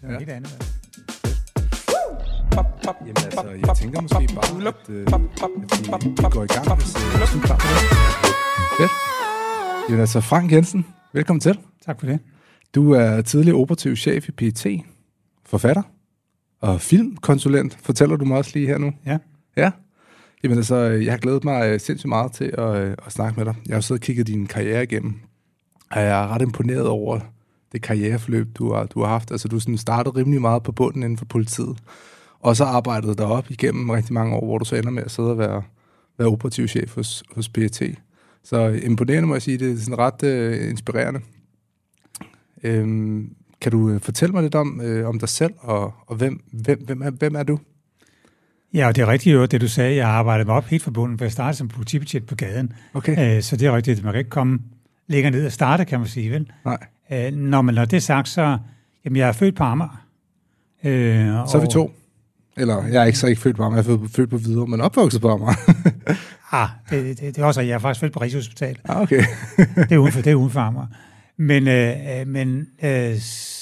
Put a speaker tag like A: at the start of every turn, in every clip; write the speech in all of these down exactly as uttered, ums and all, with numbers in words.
A: Det er ja. Helt andet.
B: Pop, pop. Jamen altså, jeg tænker måske bare, at, øh, at vi, vi går i gang, hvis øh, du er klar på det. Fedt. Jamen altså, Frank Jensen, velkommen til.
A: Tak for det.
B: Du er tidligere operativ chef i P E T, forfatter og filmkonsulent, fortæller du mig også lige her nu.
A: Ja.
B: Ja. Jamen altså, jeg har glædet mig sindssygt meget til at, at snakke med dig. Jeg har siddet og kigget din karriere igennem, og jeg er ret imponeret over det karriereforløb, du har, du har haft. Altså, du sådan startede rimelig meget på bunden inden for politiet, og så arbejdede dig op igennem rigtig mange år, hvor du så ender med at sidde og være, være operativ chef hos, hos P E T. Så imponerende, må jeg sige. Det er sådan ret uh, inspirerende. Øhm, kan du fortælle mig lidt om, øh, om dig selv, og, og hvem, hvem, hvem, er, hvem er du?
A: Ja, og det er rigtigt jo, det du sagde. Jeg har arbejdet mig op helt fra bunden, for jeg startede som politibetjent på gaden.
B: Okay.
A: Øh, så det er rigtigt. Man kan ikke komme længere ned og starte, kan man sige, vel?
B: Nej.
A: Øh, når man når det er sagt, så... Jamen, jeg er født på Amager. Øh,
B: så er vi to. Eller, jeg er ikke så ikke født på Amager, jeg er født på Hvidovre, men opvokset på Amager.
A: ah, det, det, det er også, jeg er faktisk født på Rigshospitalet.
B: Ah, okay.
A: det er uden for, det er uden for Amager. Men, øh, men øh,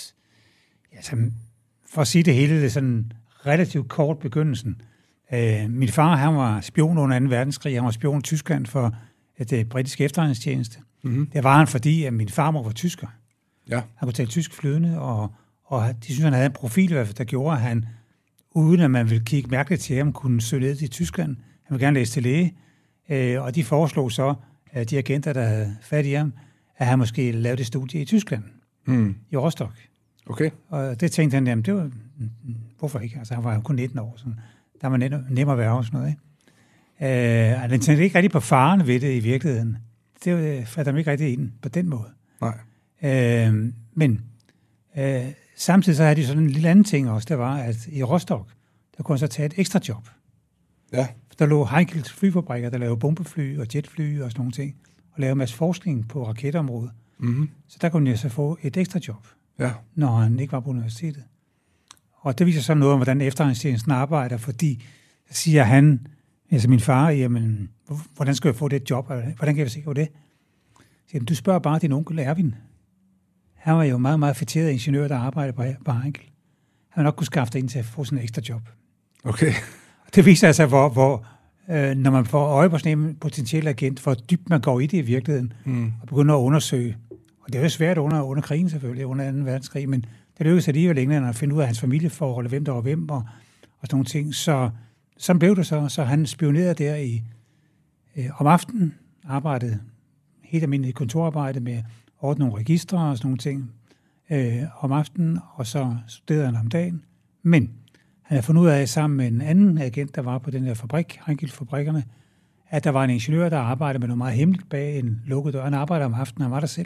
A: altså, for at sige det hele, det er sådan relativt kort begyndelsen. Øh, min far, han var spion under anden verdenskrig. Han var spion i Tyskland for det britiske efterretningstjeneste. Mm-hmm. Det var han, fordi at min farmor var tysker.
B: Ja.
A: Han kunne tale tysk flydende, og, og de synes, han havde en profil, der gjorde, at han, uden at man ville kigge mærkeligt til ham, kunne søge ned til Tyskland. Han ville gerne læse til læge, øh, og de foreslog så, at de agenter, der havde fat i ham, at han måske lavede et studie i Tyskland, mm. i Rostock.
B: Okay.
A: Og det tænkte han, jamen det var, hvorfor ikke? Altså han var jo kun nitten år, så der var nem, nemmere at være og sådan noget, ikke? Øh, han tænkte ikke rigtig på faren ved det i virkeligheden. Det fatter man ikke rigtig ind på den måde.
B: Nej.
A: Øh, men øh, samtidig så havde de sådan en lille anden ting også, der var, at i Rostock, der kunne han så tage et ekstra job.
B: Ja.
A: Der lå Heinkels flyfabrikker, der lavede bombefly og jetfly og sådan nogle ting, og lavede en masse forskning på raketområdet. Mm-hmm. Så der kunne han så få et ekstra job,
B: ja.
A: Når han ikke var på universitetet. Og det viser så noget om, hvordan efterretningstjenesten arbejder, fordi siger han, altså min far, jamen, hvordan skal jeg få det job? Hvordan kan jeg sikre det? Jamen, du spørger bare din onkel Erwin. Han var jo meget, meget fætteret ingeniør, der arbejdede på, på Heinkel. Han nok kunne skaffe dig ind til at få sådan en ekstra job.
B: Okay.
A: Det viser altså, hvor, hvor øh, når man får øje på sådan en potentiel agent, hvor dybt man går i det i virkeligheden, mm. og begynder at undersøge. Og det er jo svært under, under krigen selvfølgelig, under anden verdenskrig, men det lykkedes alligevel længere at finde ud af hans familieforhold, hvem der var hvem, og, og sådan nogle ting. Så sådan blev det så, så han spionerede der i, øh, om aftenen, arbejdede helt almindeligt kontorarbejde med at ordne nogle registre og sådan nogle ting øh, om aftenen, og så studerede han om dagen. Men han havde fundet ud af, sammen med en anden agent, der var på den her fabrik, Heinkel-fabrikkerne, at der var en ingeniør, der arbejdede med noget meget hemmeligt bag en lukket dør. Han arbejdede om aftenen, han var der selv.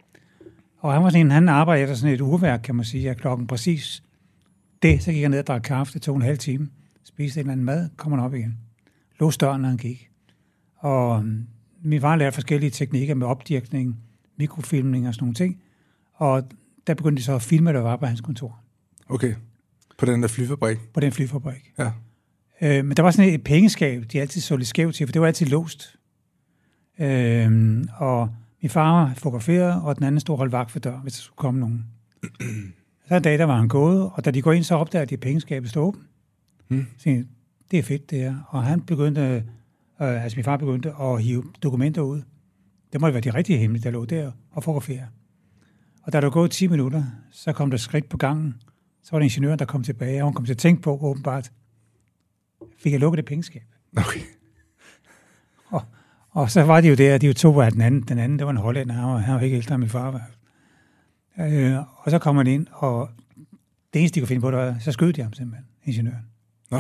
A: Og han var sådan en, han arbejdede efter sådan et urværk, kan man sige, at klokken præcis det, så gik han ned og drak kaffe, det tog en halv time, spiste en eller anden mad, kom han op igen. Låste døren, når han gik. Og min far lærte forskellige teknikker med opdirkning, mikrofilmning og sådan nogle ting. Og der begyndte de så at filme, der var på hans kontor.
B: Okay. På den der flyfabrik?
A: På den flyfabrik.
B: Ja.
A: Øh, men der var sådan et pengeskab, de altid så lidt skævt til, for det var altid låst. Øh, og min far fotograferede, og den anden stod holdt vagt for dør, hvis der skulle komme nogen. Så en dag, der var han gået, og da de går ind, så opdager de, at pengeskabet står åbent. Hmm. Så det er fedt, det her. Og han begyndte, øh, altså min far begyndte at hive dokumenter ud. Det måtte være de rigtige hemmelige, der lå der, og fotografere. Og da der var gået ti minutter, så kom der skridt på gangen. Så var det ingeniøren, der kom tilbage, og hun kom til at tænke på, åbenbart, fik jeg lukket det pengeskab.
B: Okay.
A: Og, og så var de jo der, de jo to af den anden. Den anden, det var en hollænder, han var, han var ikke ældre end min far. Var. Øh, og så kom han ind, og det eneste, de kunne finde på, det var, så skød de ham simpelthen, ingeniøren.
B: Nå.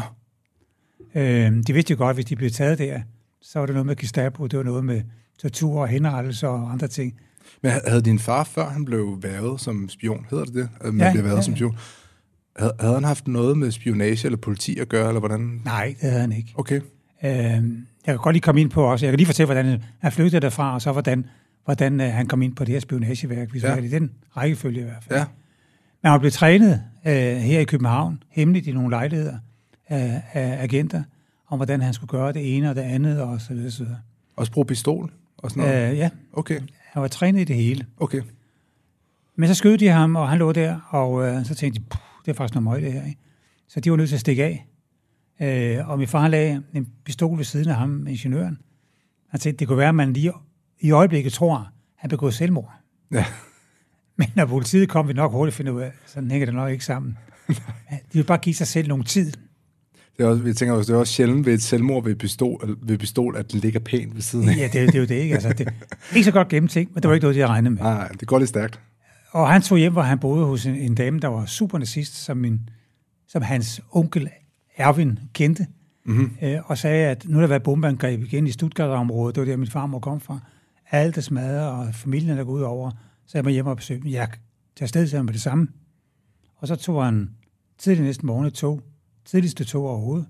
A: Øh, de vidste jo godt, hvis de blev taget der, så var det noget med Gestapo, det var noget med tortur og henrettelser og andre ting.
B: Men havde din far, før han blev hvervet som spion, hedder det det? Man
A: ja,
B: blev hvervet
A: ja,
B: som spion. Havde, havde han haft noget med spionage eller politi at gøre, eller hvordan?
A: Nej, det havde han ikke.
B: Okay.
A: Øh, jeg kan godt lige komme ind på også. Jeg kan lige fortælle, hvordan han flygtede derfra, og så hvordan, hvordan uh, han kom ind på det her spionageværk, hvis ja. vi i den rækkefølge i hvert fald.
B: Ja.
A: Men han blev trænet uh, her i København, hemmeligt i nogle lejligheder af, af agenter, om hvordan han skulle gøre det ene og det andet, og så videre. Så videre.
B: Også bruge pistol og sådan noget?
A: Uh, ja.
B: Okay.
A: Han var trænet i det hele.
B: Okay.
A: Men så skød de ham, og han lå der, og uh, så tænkte de, det er faktisk noget møg, det her, ikke? Så de var nødt til at stikke af. Øh, og min far lagde en pistol ved siden af ham, ingeniøren. Han tænkte, det kunne være, at man lige i øjeblikket tror, han begået selvmord.
B: Ja.
A: Men når politiet kom, vi nok hurtigt finde ud af, sådan hænger det nok ikke sammen. De vil bare give sig selv nogle tid.
B: Det er også, jeg tænker også, det er også sjældent ved et selvmord ved pistol, ved pistol at den ligger pænt ved siden af.
A: Ja, det, det er jo det, ikke? Altså, det er ikke så godt gennemtænkt, men det var ikke noget, de regnede med.
B: Nej, det går lidt stærkt.
A: Og han tog hjem, hvor han boede hos en, en dame, der var super nazist, som, min, som hans onkel Erwin kendte, mm-hmm. øh, og sagde, at nu er der været bombeangreb igen i Stuttgart-området, det var der, min farmor kom fra. Alt er smadret, og familien er gået ud over, så jeg må hjem og besøge dem. Jeg tager afsted til ham med det samme. Og så tog han tidlig næste morgen et tog, tidligste tog overhovedet,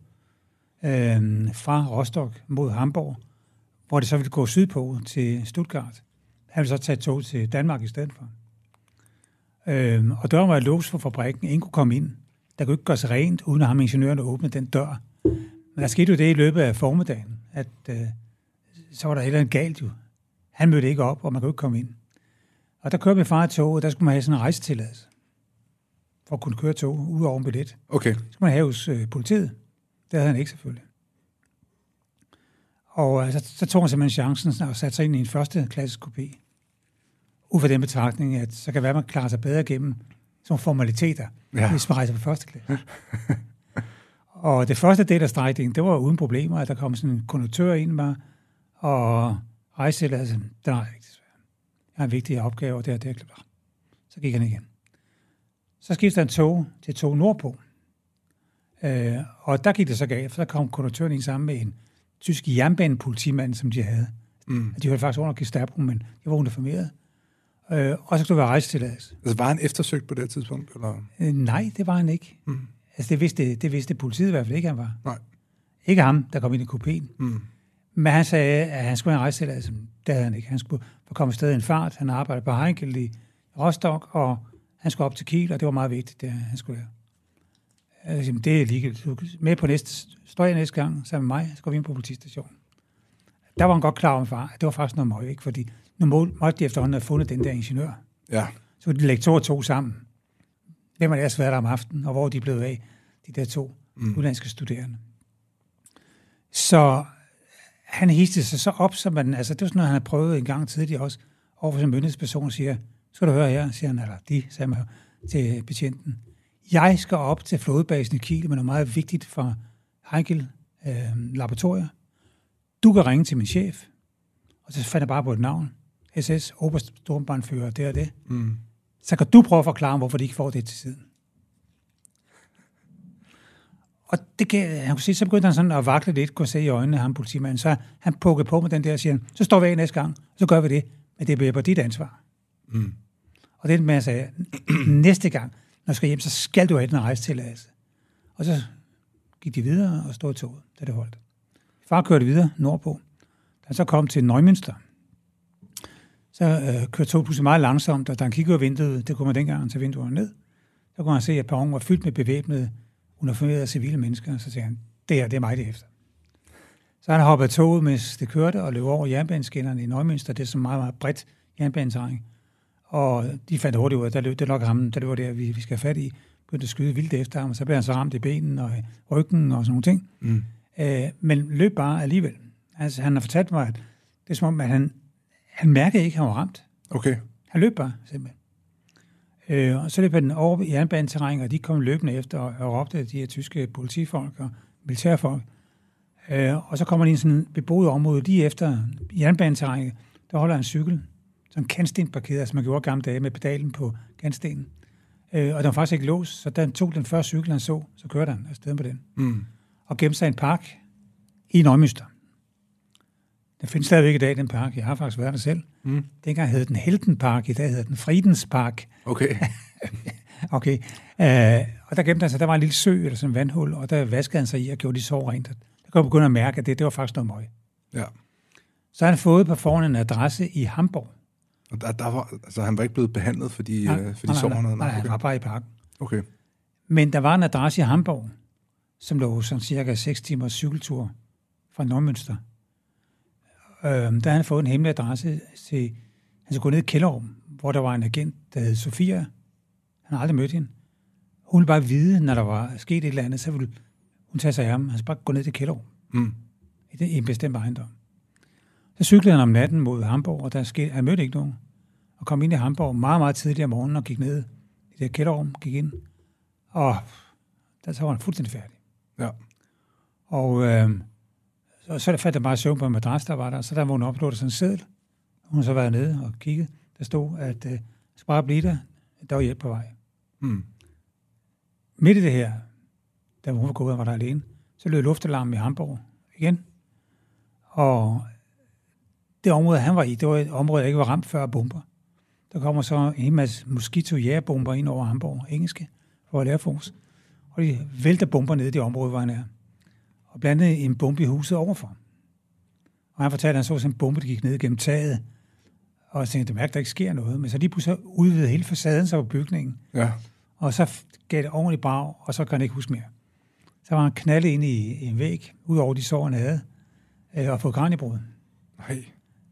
A: øh, fra Rostock mod Hamburg, hvor det så ville gå sydpå til Stuttgart. Han ville så tage et tog til Danmark i stedet for. Øh, og døren var låst for fabrikken. Ingen kunne komme ind. Der kunne ikke gøres rent, uden at ham ingeniøren åbne den dør. Men der skete jo det i løbet af formiddagen, at øh, så var der heller en galt jo. Han mødte ikke op, og man kunne ikke komme ind. Og der kørte min far i tog, og der skulle man have sådan en rejsetilladelse for at kunne køre tog ud over en billet.
B: Okay.
A: Så skulle man have hos øh, politiet. Det havde han ikke selvfølgelig. Og øh, så, så tog han simpelthen chancen og satte sig ind i en første klasse kopi. Ud fra den betragtning, at så kan være, at man klarer sig bedre gennem sådan formaliteter, ja. Hvis man rejser på første klasse. Og det første del af strækningen, det var uden problemer, at der kom sådan en konduktør ind med, og rejsetilladelse, den er ikke svært. Jeg har en vigtig opgave, og det er det, jeg klart. Så gik han igen. Så skiftede han tog til tog nordpå. Øh, og der gik det så galt, for der kom konduktøren ind sammen med en tysk jernbanepolitimand, som de havde. Mm. De hørte faktisk under Gestapo, men de var uniformeret. Øh, og så skulle der være rejsetilladelse.
B: Altså var han eftersøgt på det tidspunkt? Eller?
A: Øh, nej, det var han ikke. Mm. Altså det vidste, det vidste politiet i hvert fald ikke, han var.
B: Nej.
A: Ikke ham, der kom ind i kupéen. Mm. Men han sagde, at han skulle have en rejsetilladelse. Det havde han ikke. Han skulle komme afsted i en fart. Han arbejdede på Heinkel i Rostock, og han skulle op til Kiel, og det var meget vigtigt, det han skulle gøre. Altså, det er ligegyldigt. Med på næste, står jeg næste gang sammen med mig, så går vi ind på politistationen. Der var han godt klar om far, at det var faktisk noget møg, ikke? Fordi nu måtte de efterhånden have fundet den der ingeniør.
B: Ja.
A: Så de lægge to og to sammen. Hvem har deres været der om aftenen, og hvor de blev af, de der to mm. udlandske studerende. Så han histede sig så op, som man, altså det var sådan noget, han havde prøvet en gang tidligere også, overfor sin myndighedsperson siger, skal du høre her, siger han, eller de, sagde man til betjenten, jeg skal op til flådebasen i Kiel med noget meget vigtigt fra Heinkel øh, laboratorier. Du kan ringe til min chef, og så fandt jeg bare på et navn, S S, Obersturmbannführer, det og det. Mm. Så kan du prøve at forklare, hvorfor de ikke får det til siden. Og det kan, han kunne se, så begyndte han sådan at vakle lidt, kunne se i øjnene af ham politimanden, så han pukkede på med den der og siger, så står vi af næste gang, så gør vi det, men det bliver på dit ansvar. Mm. Og det med at sige, næste gang, når du skal hjem, så skal du have den rejsetilladelse. Og så gik de videre og stod i toget, da det holdt. Far kørte videre nordpå. Da han så kom til Neumünster, så øh, kørte toget pludselig meget langsomt, og da han kiggede ud af vinduet, det kunne man dengang tage vinduerne ned, så kunne han se, at perronen var fyldt med bevæbnede, uniformerede civile mennesker, og så sagde han, det her, det er mig det efter. Så han hoppede toget, mens det kørte, og løb over jernbaneskinnerne i Neumünster, det er så meget, meget bredt jernbaneterræn. Og de fandt hurtigt ud af, at der løb det nok ham, der løb der, vi, vi skal have fat i, begyndte at skyde vildt efter ham, og så blev han så ramt i benen og i ryggen og sådan nogle ting. Mm. Øh, men løb bare alligevel. Altså, han har fortalt mig, at det er som om, at han, han mærkede ikke, at han var ramt.
B: Okay.
A: Han løb bare, simpelthen. Øh, og så løb han over i jernbaneterræn, og de kom løbende efter og, og råbte de her tyske politifolk og militærfolk. Øh, og så kommer de i en sådan beboet område lige efter jernbaneterræn, der holder en cykel, sådan kantsten parkeret, som man gjorde gamle dage med pedalen på kantstenen. Øh, og den var faktisk ikke låst, så da han tog den første cykel, han så, så kørte han afsted på den. Mm. Og gemte sig i en park i Neumünster. Den findes stadigvæk i dag, den park. Jeg har faktisk været der selv. Mm. Dengang hed den Heldenpark, i dag hedder den Friedenspark.
B: Okay.
A: okay. Øh, og der gemte han sig, der var en lille sø eller sådan en vandhul, og der vaskede han sig i og gjorde de så rent. Der kunne jeg begynde at mærke, at det, det var faktisk noget møg.
B: Ja.
A: Så har han fået på forhånd en adresse i Hamburg.
B: Og der, der var, altså han var ikke blevet behandlet for de,
A: nej,
B: øh, for de
A: nej,
B: sår?
A: Nej, nej,
B: nej,
A: okay. Han var bare i parken.
B: Okay.
A: Men der var en adresse i Hamburg, som lå sådan cirka seks timers cykeltur fra Neumünster. Øhm, der havde han fået en hemmelig adresse til, han skulle gå ned i kælderrum, hvor der var en agent, der hed Sofia. Han har aldrig mødt hende. Hun ville bare vide, når der var sket et eller andet, så ville hun tage sig af ham. Han skulle bare gå ned til Kjellerup.
B: Mm.
A: I, I en bestemt ejendom. Så cyklede han om natten mod Hamburg, og der skete, han mødte ikke nogen. Og kom ind i Hamburg meget, meget tidligere om morgenen og gik ned i det kælderrum, gik ind. Og der, så var han fuldstændig færdig.
B: Ja.
A: Og øh, så, så faldt der bare søvn på en madras, der var der. Så der vågnede op, lå der sådan en seddel. Hun har så været nede og kigget. Der stod, at øh, skal bare blive der. Der var hjælp på vej.
B: Mm.
A: Midt i det her, da hun var gået og var der alene, så lød luftalarmen i Hamburg igen. Og det område, han var i, det var et område, der ikke var ramt før af bomber. Der kommer så en masse mosquito-jægerbomber ind over Hamburg, engelske, for Air Force. Og de vælter bomber ned i det område, hvor han er. Og blandede en bombe i huset overfor. Og han fortalte, at han så sådan en bombe, der gik ned gennem taget. Og jeg tænkte, det mærker, der ikke sker noget. Men så lige pludselig udvidede hele facaden sig på bygningen.
B: Ja.
A: Og så gav det ordentligt brag, og så kan han ikke huske mere. Så var han knaldet ind i, i en væg, ud over de sår, han havde, øh, og fået kraniebrud.
B: Nej.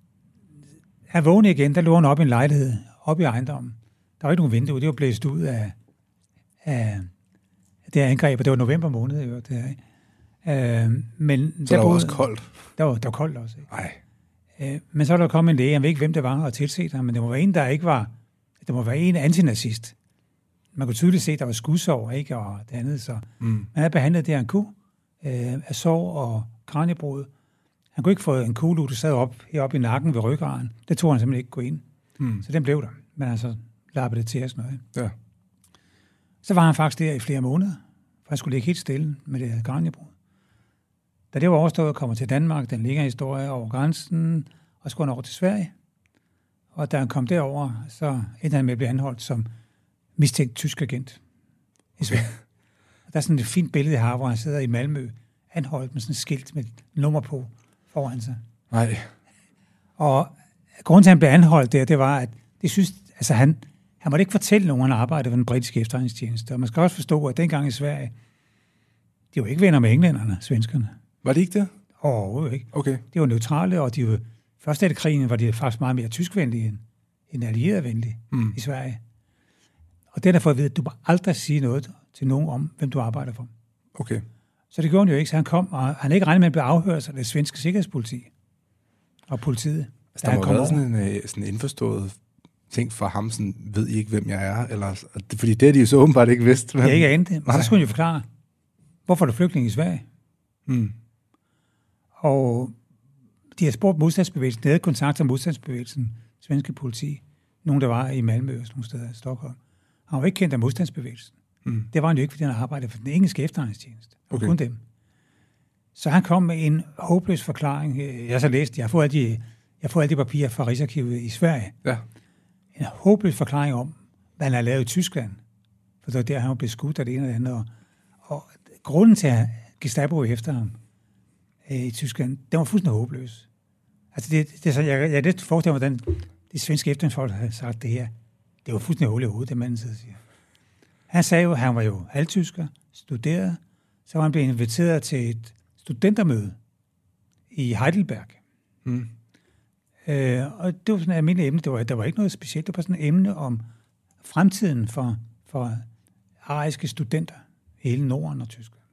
A: Han vågnede igen, der lå han op i en lejlighed, op i ejendommen. Der var ikke nogen vindue, det var blæst ud af, af det her angreb, og det var november måned. Jo, det her. Øh, men
B: så der var
A: boede,
B: også koldt?
A: Der var, der var koldt også.
B: Nej.
A: Øh, men så er der kommet en læge, han ved ikke, hvem det var, og tilset ham, men det må være en, der ikke var, det må være en antinazist. Man kunne tydeligt se, at der var skudsår, ikke, og det andet, så mm. man havde behandlet det, han kunne, øh, af sår og kraniebrud. Han kunne ikke få en kugle ud, der sad op, heroppe i nakken ved ryggraden. Det tog han simpelthen ikke gå ind. Mm. Så den blev der. Men han så lappede det til os noget.
B: Ja.
A: Så var han faktisk der i flere måneder, for han skulle ligge helt stille med det her kraniebrud. Da det var overstået, kommer til Danmark, den ligger historie over grænsen, og skulle han over til Sverige. Og da han kom derover, så endte han med at blive anholdt som mistænkt tysk agent i Sverige. Okay. Der er sådan et fint billede, jeg har, hvor han sidder i Malmø, anholdt med sådan et skilt med et nummer på foran sig.
B: Nej.
A: Og grunden til, at han blev anholdt der, det var, at det synes, altså han, han måtte ikke fortælle nogen, han arbejdede for den britiske efterretningstjeneste. Og man skal også forstå, at dengang i Sverige, de var ikke venner med englænderne, svenskerne.
B: Var det ikke det?
A: Overhovedet ikke.
B: Okay.
A: De var neutrale, og de var, først efter krigen var de faktisk meget mere tyskvenlige end, end allierevenlige mm. i Sverige. Og det er for at vide, at du må aldrig sige noget til nogen om, hvem du arbejder for.
B: Okay.
A: Så det gjorde han jo ikke, så han kom, og han ikke regnet med at blive afhørt af det svenske sikkerhedspoliti og politiet.
B: Altså, der må have været sådan en sådan indforstået ting for ham, sådan, ved I ikke, hvem jeg er? Eller, fordi det er de jo så åbenbart ikke vidst.
A: Men... Jeg ikke anede det, men så skulle han jo forklare, hvorfor er du flygtning i Sverige? Mm. Og de har spurgt modstandsbevægelsen, de havde kontakt til modstandsbevægelsen, svenske politi, nogen der var i Malmø og sådan nogle steder i Stockholm. Han var ikke kendt af modstandsbevægelsen. Mm. Det var han jo ikke, fordi han arbejdede for den engelske efterretningstjeneste. Okay. Kun dem. Så han kom med en håbløs forklaring. Jeg har så læst, jeg har fået alle de, jeg får alle de papirer fra Rigsarkivet i Sverige.
B: Ja.
A: En håbløs forklaring om, hvad han har lavet i Tyskland. For det var der, han var blevet skudt af det ene og det andet. Og, og grunden til, at Gestapo efter ham øh, i Tyskland, den var fuldstændig håbløs. Altså, det, det er så, jeg, jeg er lidt forestiller mig, hvordan de svenske efterretningsfolk havde sagt det her. Det var fuldstændig hul i hovedet, det manden sidder og siger. Han sagde jo, at han var jo halvtysker, studerede, så var han blevet inviteret til et studentermøde i Heidelberg. Mm. Øh, og det var sådan et almindeligt emne, det var, der var ikke noget specielt, det var sådan et emne om fremtiden for, for ariske studenter i hele Norden og Tyskland.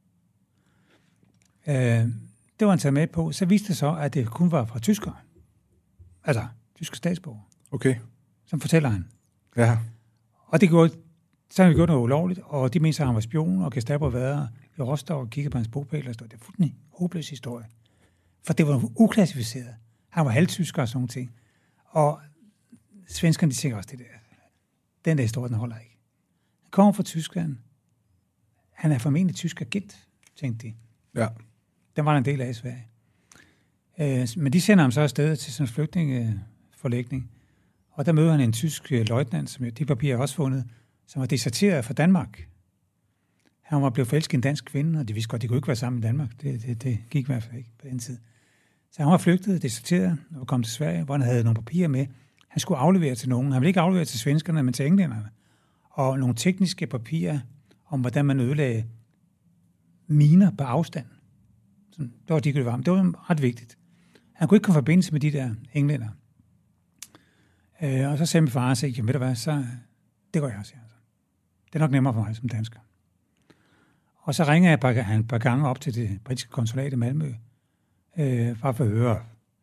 A: Øh, det var han taget med på, så viste det så, at det kun var fra tyskere. Altså, tyske statsborgere.
B: Okay.
A: Som fortæller han.
B: Ja.
A: Og det gjorde, så havde han gjort noget ulovligt, og de mente, at han var spion, og Gestapo havde været i Rostock og kiggede på hans bogpæl, og stod, det er fuldstændig håbløs historie. For det var uklassificeret. Han var halvtysker og sådan nogle ting. Og svenskerne, de tænker også, det der, den der historie, den holder ikke. Han kommer fra Tyskland. Han er formentlig tysk agent, tænkte de.
B: Ja.
A: Den var der en del af i Sverige. Øh, men de sender ham så afsted til sådan en flygtningeforlægning. Og der møder han en tysk løjtnant, som de papirer også fundet, som var deserteret fra Danmark. Han var blevet forelsket en dansk kvinde, og de vidste godt, de kunne ikke være sammen i Danmark. Det, det, det gik i hvert fald ikke på den tid. Så han var flygtet, deserteret, og kom til Sverige, hvor han havde nogle papirer med. Han skulle aflevere til nogen. Han ville ikke aflevere til svenskerne, men til englænderne. Og nogle tekniske papirer om, hvordan man ødelagde miner på afstand. Så det var de kunne varme. Det var ret vigtigt. Han kunne ikke komme forbindelse med de der englænder. Øh, og så sagde min far, at ved du hvad, så det går jeg, siger han så. Det er nok nemmere for mig som dansker. Og så ringer jeg par, han et par gange op til det britiske konsulat i Malmø, øh, bare for at høre,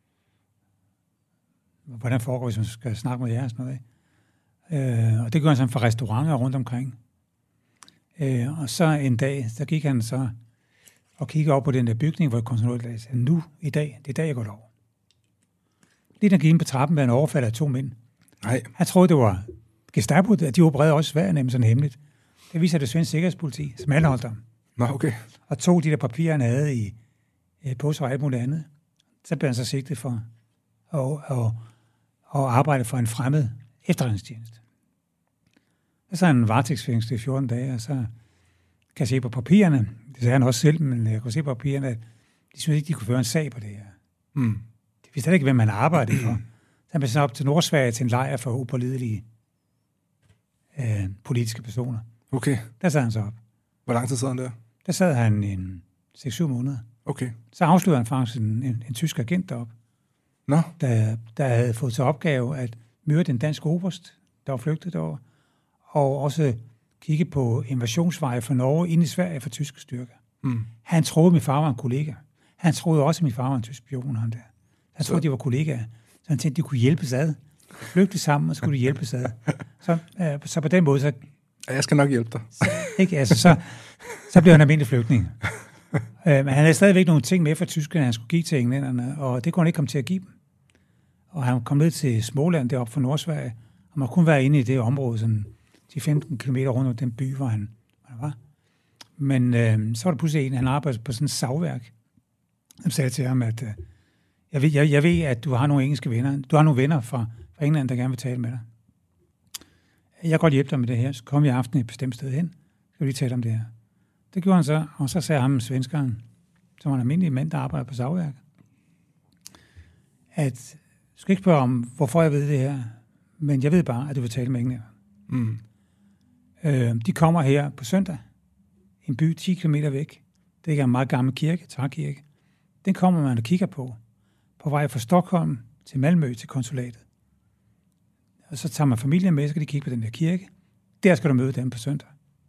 A: hvordan foregår, hvis man skal snakke med jer og sådan noget. Øh, og det gør han sådan for restauranter rundt omkring. Øh, og så en dag, der gik han så og kiggede op på den der bygning, hvor konsulatet sagde, nu, i dag, det er i dag, jeg går derover. Lige der gik ind på trappen, var en overfald af to mænd.
B: Nej.
A: Han troede, det var Gestapo, at de opererede også Sverige, nemlig sådan hemmeligt. Det viser det svenske sikkerhedspoliti, som alle holdt ham.
B: Nå, okay.
A: Og tog de der papirer, han havde i øh, på sig og alt muligt andet. Så blev han så sigtet for at, at, at arbejde for en fremmed efterretningstjeneste. Så er han varetægtsfængslet i fjorten dage, og så kan jeg se på papirerne, det sagde han også selv, men jeg kunne se på papirerne, at de synes ikke, de kunne føre en sag på det her.
B: Mm.
A: De vidste ikke, hvem han arbejdede for. Så han blev sendt op til Nordsverige til en lejr for upålidelige øh, politiske personer.
B: Okay.
A: Der sad han så op.
B: Hvor lang tid sad han der?
A: Der sad han en seks syv måneder.
B: Okay.
A: Så afslørede han faktisk en, en, en tysk agent deroppe,
B: Nå.
A: der, der havde fået til opgave at myrde en dansk oberst, der var flygtet derover, og også kigge på invasionsveje fra Norge ind i Sverige for tyske styrker.
B: Mm.
A: Han troede, at min far var en kollega. Han troede også, at min far var en tysk spion. Han, der. han troede, de var kollegaer. Så han tænkte, de kunne hjælpes ad. Flygte sammen, og så kunne de hjælpes ad. Så, øh, så på den måde, så...
B: Jeg skal nok hjælpe dig.
A: Så, ikke? Altså, så, så blev han almindelig flygtning. øh, men han havde stadigvæk nogle ting med fra tyskerne, han skulle give til englænderne, og det kunne han ikke komme til at give dem. Og han kom ned til Småland, deroppe fra Nordsverige, og man kunne være inde i det område, sådan de femten kilometer rundt om den by, hvor han, hvor han var. Men øh, så var der pludselig en, han arbejdede på sådan et savværk, som sagde til ham, at øh, jeg, ved, jeg, jeg ved, at du har nogle engelske venner. Du har nogle venner fra, fra England, der gerne vil tale med dig. Jeg kan godt hjælpe dig med det her. Så kom i aften et bestemt sted hen. Så skal vi lige tale om det her. Det gjorde han så, og så sagde ham svenskeren, som var en almindelig mand, der arbejder på savværk, at du skal ikke spørge om, hvorfor jeg ved det her, men jeg ved bare, at du vil tale med englænder.
B: Mm.
A: Øh, de kommer her på søndag, en by ti kilometer væk. Det er en meget gammel kirke, trækirke. Den kommer man og kigger på, på vej fra Stockholm til Malmø til konsulatet. Og så tager man familien med, så skal de kigge på den der kirke. Der skal du møde dem på søndag.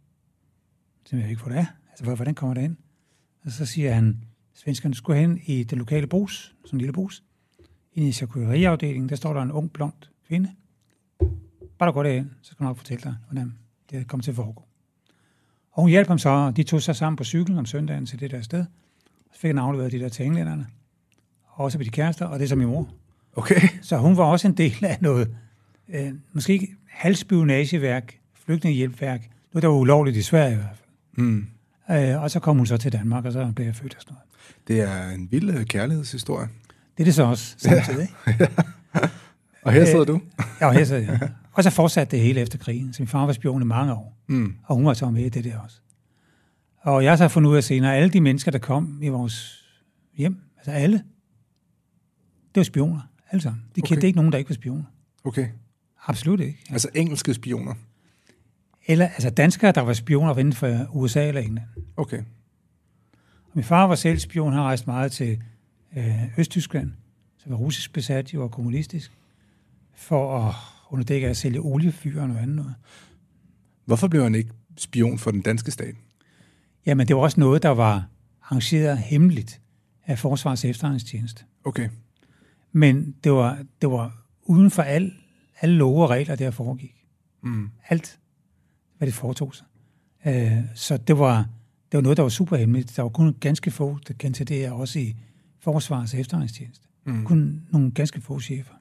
A: Så jeg ikke, hvor det er. Altså, hvordan kommer det ind? Og så siger han, svenskerne skulle hen i den lokale brus, sådan en lille brus. Inde i charcuterieafdelingen, der står der en ung, blond kvinde. Bare du går derind, så skal du nok fortælle dig, hvordan det kommer til at foregå. Og hun hjalp ham så, og de tog sig sammen på cyklen om søndagen til det der sted. Og så fik han afleveret de der til englænderne. Og også ved de kærester, og det er så min mor.
B: Okay.
A: Så hun var også en del af noget, øh, måske ikke halvspionageværk, flygtningehjælpværk, noget der var ulovligt i Sverige i hvert fald.
B: Mm.
A: Øh, og så kom hun så til Danmark, og så blev jeg født af sådan noget.
B: Det er en vild kærlighedshistorie.
A: Det er det så også samtidig, ikke?
B: Og her sidder du.
A: Ja, og her sidder jeg. Og så fortsatte det hele efter krigen, så min far var spion i mange år.
B: Mm.
A: Og hun var så med i det der også. Og jeg har så fundet ud af senere, at alle de mennesker, der kom i vores hjem, altså alle, det var spioner, alle sammen. De kendte
B: Okay.
A: ikke nogen, der ikke var spioner.
B: Okay.
A: Absolut ikke.
B: Altså engelske spioner.
A: Eller altså danskere, der var spioner inden for U S A eller England.
B: Okay.
A: Og min far var selv spion, han har rejst meget til øh, Østtyskland, som var russisk besat, jo var kommunistisk, for at underdække at sælge oliefyr og noget andet noget.
B: Hvorfor blev han ikke spion for den danske stat?
A: Jamen, det var også noget, der var arrangeret hemmeligt af Forsvarets efterretningstjeneste.
B: Okay.
A: Men det var, det var uden for al, alle love og regler, der foregik.
B: Mm.
A: Alt, hvad det foretog sig. Øh, så det var, det var noget, der var super hemmeligt. Der var kun ganske få, der kendte til det her, også i Forsvarets efterretningstjeneste. Mm. Kun nogle ganske få chefer.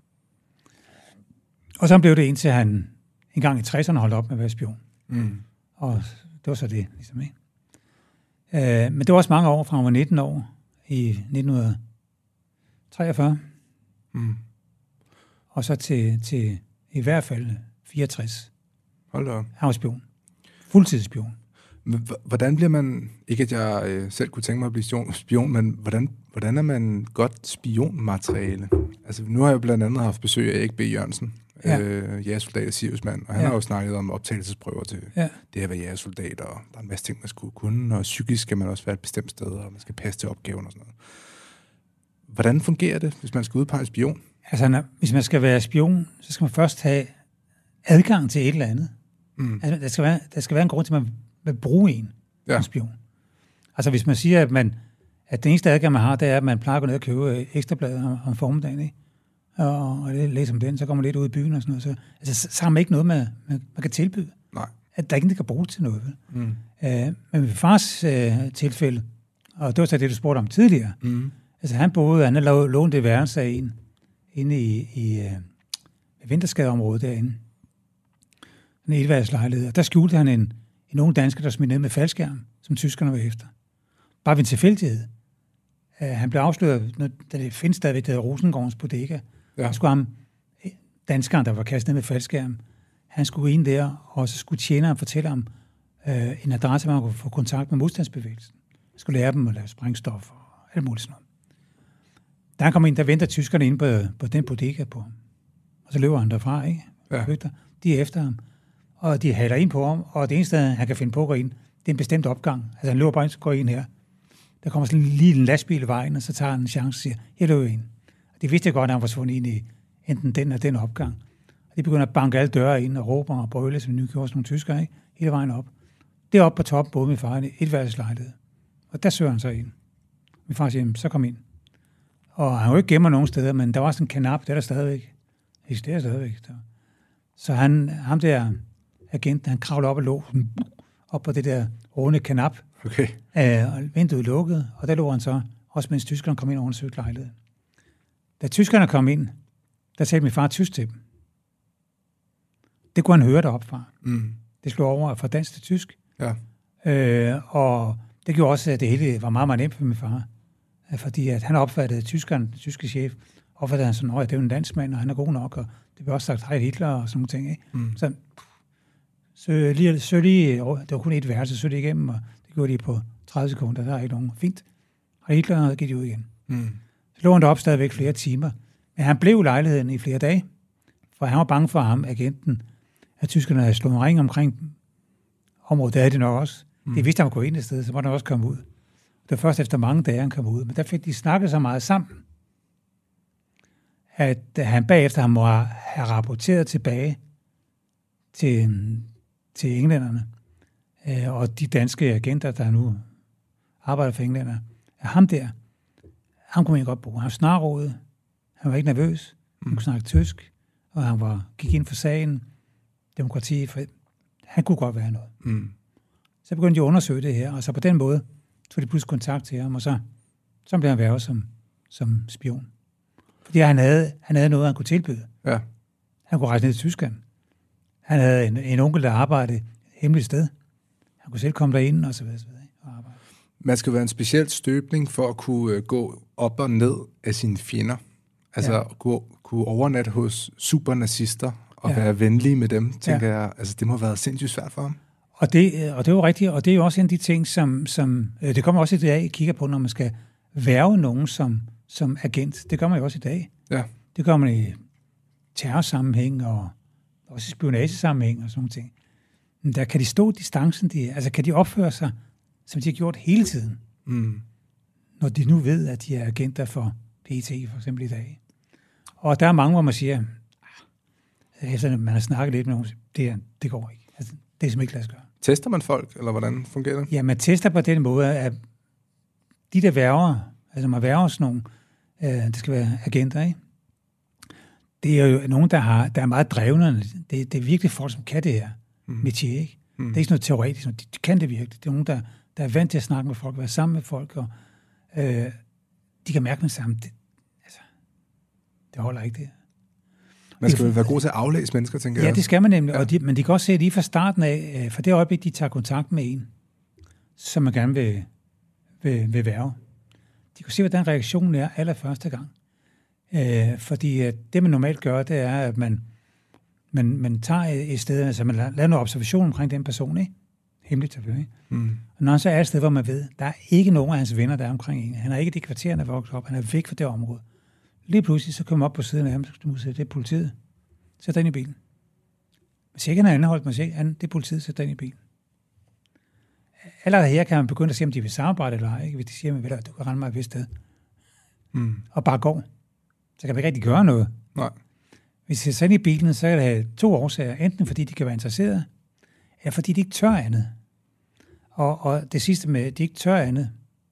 A: Og så blev det indtil han en gang i tresserne holdt op med at være spion.
B: Mm.
A: Og det var så det, ligesom, ikke? Øh, men det var også mange år, fra han var nitten år, i nitten treogfyrre.
B: Mm.
A: Og så til, til i hvert fald fireogtres.
B: Hold da op.
A: Han var spion. Fuldtidsspion.
B: Hvordan bliver man, ikke at jeg øh, selv kunne tænke mig at blive spion, spion men hvordan, hvordan er man godt spionmateriale? Altså nu har jeg blandt andet haft besøg af Erik B. Jørgensen, ja. øh, jægersoldat og Siriusmand, og han ja. har jo snakket om optagelsesprøver til ja. det at være jægersoldat, og der er en masse ting, man skulle kunne, og psykisk skal man også være et bestemt sted, og man skal passe til opgaven og sådan noget. Hvordan fungerer det, hvis man skal udpege en spion?
A: Altså, når, hvis man skal være spion, så skal man først have adgang til et eller andet. Mm. Altså, der, skal være, der skal være en grund til, at man vil bruge en
B: ja.
A: som spion. Altså hvis man siger, at, man, at den eneste adgang, man har, det er, at man plejer at gå ned og købe ekstrabladet om, om formiddagen, ikke? Og, og læser om den, så kommer man lidt ud i byen og sådan noget. Så, altså, så, så har man ikke noget, man, man, man kan tilbyde.
B: Nej.
A: At der er ingen, der kan bruge til noget. Mm. Uh, men ved fars uh, tilfælde, og det var så det, du spurgte om tidligere, mm. altså han boede, han havde lånt det værelse af en, inde i, i uh, vinterskadeområdet derinde. En etværelseslejlighed. Og der skjulte han en, en ung dansker, der smed ned med faldskærm, som tyskerne var efter. Bare ved en tilfældighed. Uh, han blev afsløret, når, da det findes stadigvæk, der hedder Rosengårdens Bodega. Ja. Der skulle ham, danskeren, der var kastet ned med faldskærm, han skulle ind der, og så skulle tjeneren fortælle ham øh, en adresse, hvor man kunne få kontakt med modstandsbevægelsen. Han skulle lære dem at lave sprængstof og alt muligt sådan noget. Da han kom ind, der venter tyskerne inde på, på den bodega på ham. Og så løber han derfra, ikke? Ja. De er efter ham. Og de haler ind på ham, og det eneste, han kan finde på at gå ind, det er en bestemt opgang. Altså han løber bare ind, så går ind her. Der kommer sådan lige en lastbil i vejen, og så tager han en chance og siger, jeg løber ind. Og de vidste godt, at han var svundet ind i enten den eller den opgang. Og de begynder at banke alle døre ind og råbe og brøle, som nu gjorde sådan nogle tyskere, ikke? Hele vejen op. Det er oppe på toppen, både med faren i et værelseslejlighed. Og der søger han så ind. Min far siger, så kom ind. Og han har jo ikke gemmer nogen steder, men der var sådan en kanap, det er der stadigvæk. Det er stadigvæk. Der. Så han, ham der agenten, han kravlede op og lå op på det der runde kanap.
B: Okay.
A: Øh, og vinduet lukkede, og der lå han så, også mens tyskerne kom ind og undersøgte lejligheden. Da tyskerne kom ind, der talte min far tysk til dem. Det kunne han høre deroppe fra. Mm. Det slog over fra dansk til tysk.
B: Ja.
A: Øh, og det gjorde også, at det hele var meget, meget nemt for min far. Fordi at han opfattede tyskeren, den tyske chef, opfattede han sådan, at det er en dansk mand, og han er god nok, og det blev også sagt hej Hitler og sådan nogle ting. Ikke? Mm. Så, så lige, så lige, det var kun et værelse, så det igennem, og det gjorde de på tredive sekunder, der er ikke nogen. Fint. Hej Hitler, og gik de ud igen. Mm. Så lå han deroppe stadigvæk flere timer. Men han blev i lejligheden i flere dage, for han var bange for ham, agenten, at tyskerne havde slået en ring omkring området. Det havde de nok også. Mm. De vidste, at han kunne gå ind et sted, så måtte han også komme ud. Det var først efter mange dage, han kom ud. Men der fik de snakket så meget sammen, at han bagefter han må have rapporteret tilbage til, til englænderne øh, og de danske agenter, der nu arbejder for englænder. At ham der, han kunne man godt bruge. Han var snarrådet. Han var ikke nervøs. Han kunne snakke tysk, og han var, gik ind for sagen. Demokrati, for han kunne godt være noget. Mm. Så begyndte de at undersøge det her, og så på den måde tog de pludselig kontakt til ham, og så, så blev han værvet som, som spion. Fordi han havde, han havde noget, han kunne tilbyde.
B: Ja.
A: Han kunne rejse ned til Tyskland. Han havde en, en onkel, der arbejdede et hemmeligt sted. Han kunne selv komme derind, og så videre, så videre og arbejde.
B: Man skal være en speciel støbning for at kunne gå op og ned af sine fjender. Altså ja. gå, kunne overnatte hos supernazister og ja. være venlige med dem, tænker ja. jeg. Altså, det må have været sindssygt svært for ham.
A: Og det, og det er jo rigtigt, og det er jo også en af de ting, som, som øh, det kommer også i dag, kigger på, når man skal værve nogen som, som agent. Det gør man jo også i dag. Ja. Det gør man i terrorsammenhæng og også i spionagesammenhæng og sådan nogle ting. Men der kan de stå distancen, de, altså kan de opføre sig, som de har gjort hele tiden, mm. når de nu ved, at de er agenter for P E T for eksempel i dag. Og der er mange, hvor man siger, efter man har snakket lidt med nogen, det, det går ikke. Altså, det er simpelthen ikke lade sig gøre.
B: Tester man folk, eller hvordan fungerer det?
A: Ja, man tester på den måde, at de der værger, altså man værger sådan nogle, øh, det skal være agenter, ikke? Det er jo nogen, der, har, der er meget drevne. Det, det er virkelig folk, som kan det her mm. métier, ikke? Mm. Det er ikke sådan noget teoretisk, de, de kan det virkelig. Det er nogen, der, der er vant til at snakke med folk, være sammen med folk, og øh, de kan mærke med sammen. Det, altså, det holder ikke det.
B: Man skal jo være god til at aflæse mennesker, tænker
A: jeg.
B: Ja,
A: det skal man nemlig. Ja. Og de, men de kan også se lige fra starten af, for det øjeblik, de tager kontakt med en, som man gerne vil, vil, vil værve. De kan se, hvordan reaktionen er allerførste gang. Øh, fordi at det, man normalt gør, det er, at man, man, man tager et sted, altså man laver noget observation omkring den person, ikke? Hemmeligt selvfølgelig. Mm. Og når han så er et sted, hvor man ved, der er ikke nogen af hans venner, der er omkring en. Han er ikke det kvarter, der vokset op. Han er væk fra det område. Lige pludselig, så kommer op på siden af ham, så skal du sige, det er politiet. Sæt dig ind i bilen. Hvis ikke han har anholdt mig, siger det er politiet, sæt dig ind i bilen. Allerede her kan man begynde at se, om de vil samarbejde eller ej. Hvis de siger, at du kan rende mig et vist sted. Mm. Og bare gå. Så kan man ikke rigtig gøre noget.
B: Nej.
A: Hvis de sætter ind i bilen, så er der to årsager. Enten fordi de kan være interesserede, Ja, fordi de ikke tør andet. Og, og det sidste med, at de ikke tør andet,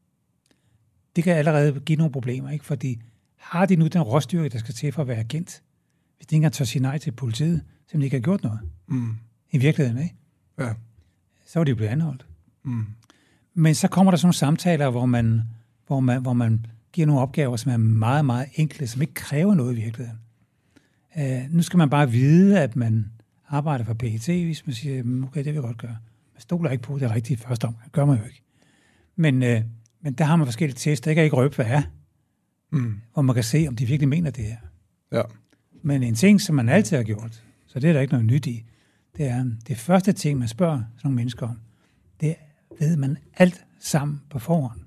A: det kan allerede give nogle problemer, ikke? Fordi har de nu den råstyrke, der skal til for at være agent, hvis de ikke engang tør sige nej til politiet, selvom de ikke har gjort noget?
B: Mm.
A: I virkeligheden, ikke?
B: Ja.
A: Så var de blevet anholdt.
B: Mm.
A: Men så kommer der sådan nogle samtaler, hvor man, hvor man, hvor man giver nogle opgaver, som er meget, meget enkle, som ikke kræver noget i virkeligheden. Uh, nu skal man bare vide, at man arbejder for P E T, hvis man siger, okay, det vil jeg godt gøre. Man stoler ikke på det rigtige første omgang. Det gør man jo ikke. Men, uh, men der har man forskellige tester. Jeg kan ikke røbe, hvad er. Mm. Hvor man kan se, om de virkelig mener det her.
B: Ja.
A: Men en ting, som man altid har gjort, så det er der ikke noget nyt i, det er, det første ting, man spørger sådan nogle mennesker om, det ved man alt sammen på forhånd.